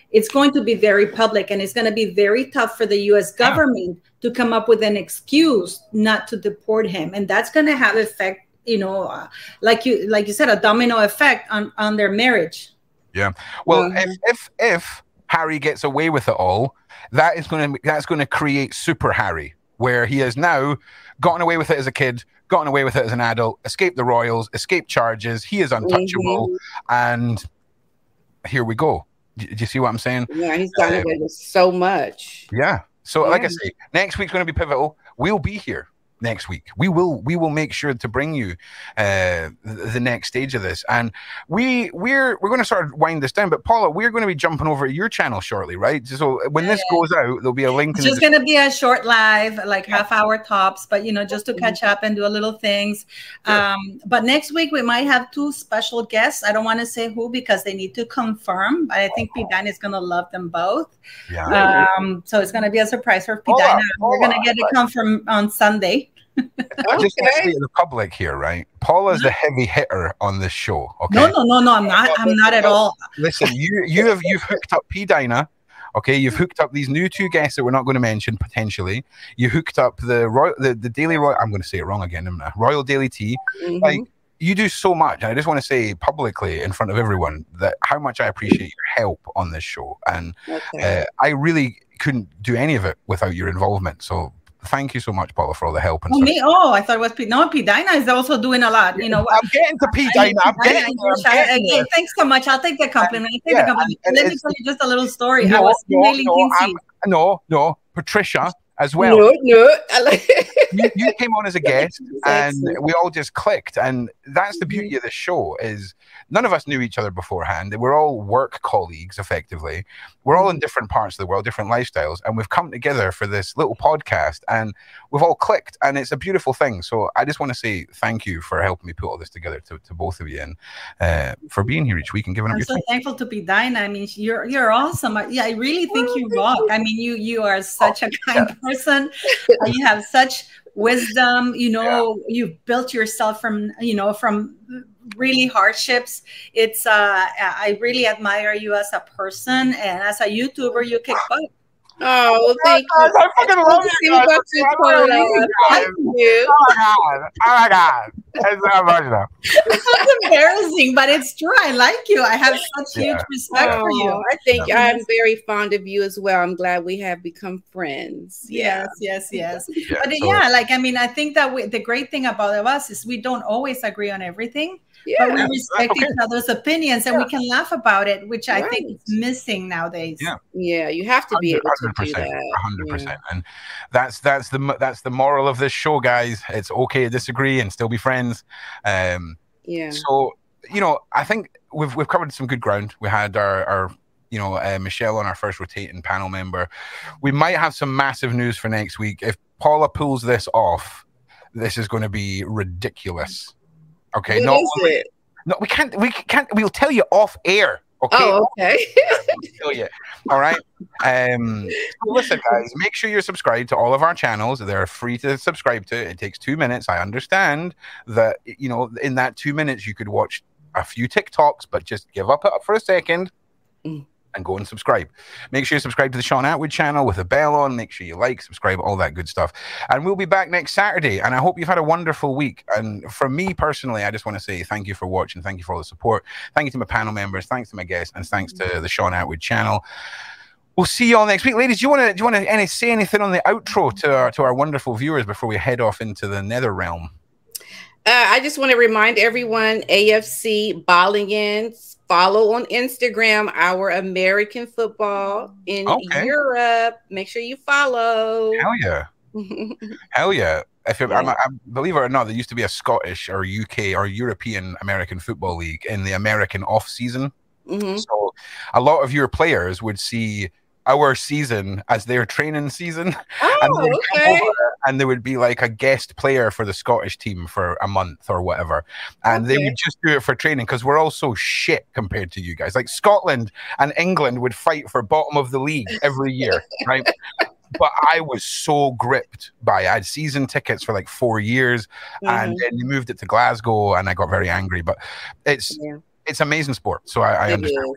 it's going to be very public, and it's going to be very tough for the U.S. government to come up with an excuse not to deport him, and that's going to have effect, like you said, a domino effect on their marriage. Yeah. Well, if Harry gets away with it all, that's going to create Super Harry, where he has now gotten away with it as a kid, gotten away with it as an adult, escaped the royals, escaped charges. He is untouchable, and here we go. Do you see what I'm saying? Yeah, he's gotten away with so much. Yeah. So, like I say, next week's going to be pivotal. We'll be here next week. We will make sure to bring you the next stage of this, and we're going to sort of wind this down. But Paula, we're going to be jumping over to your channel shortly, right? So when this goes out, there'll be a link. It's just going to be a short live, like half-hour tops, but just to catch up and do a little things. Sure. But next week we might have 2 special guests. I don't want to say who because they need to confirm, but I think P. Dina is going to love them both. Yeah. So it's going to be a surprise for P. Dina. We're going to get it confirmed on Sunday. I just want to say to the public here, right? Paula's the heavy hitter on this show. Okay. No, I'm not. I'm not at all. Listen, you've hooked up P. Dina. Okay, you've hooked up these new 2 guests that we're not going to mention potentially. You hooked up the Daily Royal. I'm going to say it wrong again. Royal Daily Tea. Like you do so much. I just want to say publicly in front of everyone that how much I appreciate your help on this show, and I really couldn't do any of it without your involvement. So. Thank you so much, Paula, for all the help. And me? Oh, I thought it was P. No, P. Dina is also doing a lot. I'm getting to P. Dina. Thanks so much. I'll take the compliment. Let me tell you just a little story. I was emailing Kinsey. No, Patricia as well. No. you came on as a guest, and we all just clicked. And that's the beauty of the show is none of us knew each other beforehand. We're all work colleagues, effectively. We're all in different parts of the world, different lifestyles, and we've come together for this little podcast, and we've all clicked, and it's a beautiful thing. So I just want to say thank you for helping me put all this together to both of you, and for being here each week and giving up your time. I'm so thankful to P. Dina. I mean, you're awesome. I really think you rock. I mean, you are such a kind person. You have such wisdom. You've built yourself from really hardships. It's I really admire you as a person, and as a YouTuber you kick butt. Oh, well, thank you. I fucking love you guys. Oh my god. It's not much enough. It's embarrassing, but it's true. I like you. I have such huge respect for you. I think I'm very fond of you as well. I'm glad we have become friends. Yes. But I think that the great thing about us is we don't always agree on everything. But we respect each other's opinions, and we can laugh about it, which I think is missing nowadays. Yeah, you have to be able to do that. 100%. And that's the moral of this show, guys. It's okay to disagree and still be friends. So I think we've covered some good ground. We had our Michelle on, our first rotating panel member. We might have some massive news for next week. If Paula pulls this off, this is going to be ridiculous. Okay, what is it? No, we can't. We'll tell you off air. Okay. Oh, okay. We'll tell you. All right. Listen, guys. Make sure you're subscribed to all of our channels. They're free to subscribe to. It takes 2 minutes. I understand that. In that 2 minutes, you could watch a few TikToks, but just give up for a second. And go and subscribe. Make sure you subscribe to the Sean Atwood channel with a bell on. Make sure you like, subscribe, all that good stuff. And we'll be back next Saturday. And I hope you've had a wonderful week. And for me personally, I just want to say thank you for watching. Thank you for all the support. Thank you to my panel members. Thanks to my guests. And thanks to the Sean Atwood channel. We'll see you all next week. Ladies, do you want to say anything on the outro to our wonderful viewers before we head off into the nether realm? I just want to remind everyone, AFC Ballingen. Follow on Instagram our American football in Europe. Make sure you follow. Hell yeah. Hell yeah. I believe it or not, there used to be a Scottish or UK or European American Football League in the American off season. So a lot of your players would see our season as their training season. And there would be like a guest player for the Scottish team for a month or whatever. And they would just do it for training because we're all so shit compared to you guys. Like Scotland and England would fight for bottom of the league every year, right? But I was so gripped by I had season tickets for like 4 years and then they moved it to Glasgow and I got very angry. But it's amazing sport. So I understand.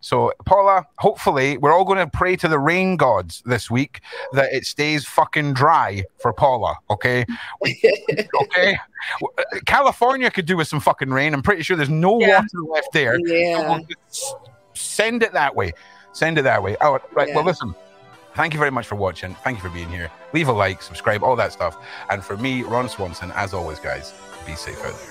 So, Paula, hopefully, we're all going to pray to the rain gods this week that it stays fucking dry for Paula, okay? Okay? California could do with some fucking rain. I'm pretty sure there's no water left there. Yeah. So send it that way. Send it that way. Oh, right. Yeah. Well, listen, thank you very much for watching. Thank you for being here. Leave a like, subscribe, all that stuff. And for me, Ron Swanson, as always, guys, be safe out there.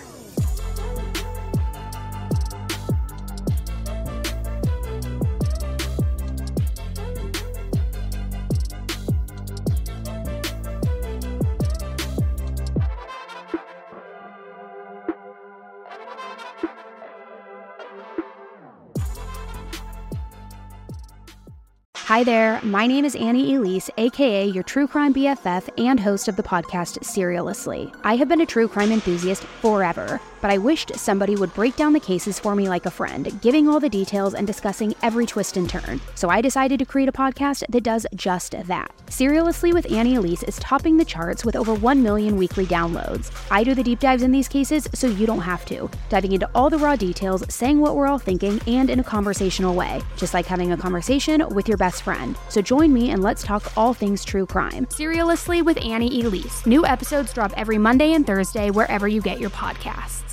Hi there, my name is Annie Elise, aka your true crime BFF and host of the podcast Serialously. I have been a true crime enthusiast forever, but I wished somebody would break down the cases for me like a friend, giving all the details and discussing every twist and turn. So I decided to create a podcast that does just that. Serialously with Annie Elise is topping the charts with over 1 million weekly downloads. I do the deep dives in these cases so you don't have to, diving into all the raw details, saying what we're all thinking, and in a conversational way, just like having a conversation with your best friend. So join me and let's talk all things true crime. Serialously with Annie Elise. New episodes drop every Monday and Thursday wherever you get your podcasts.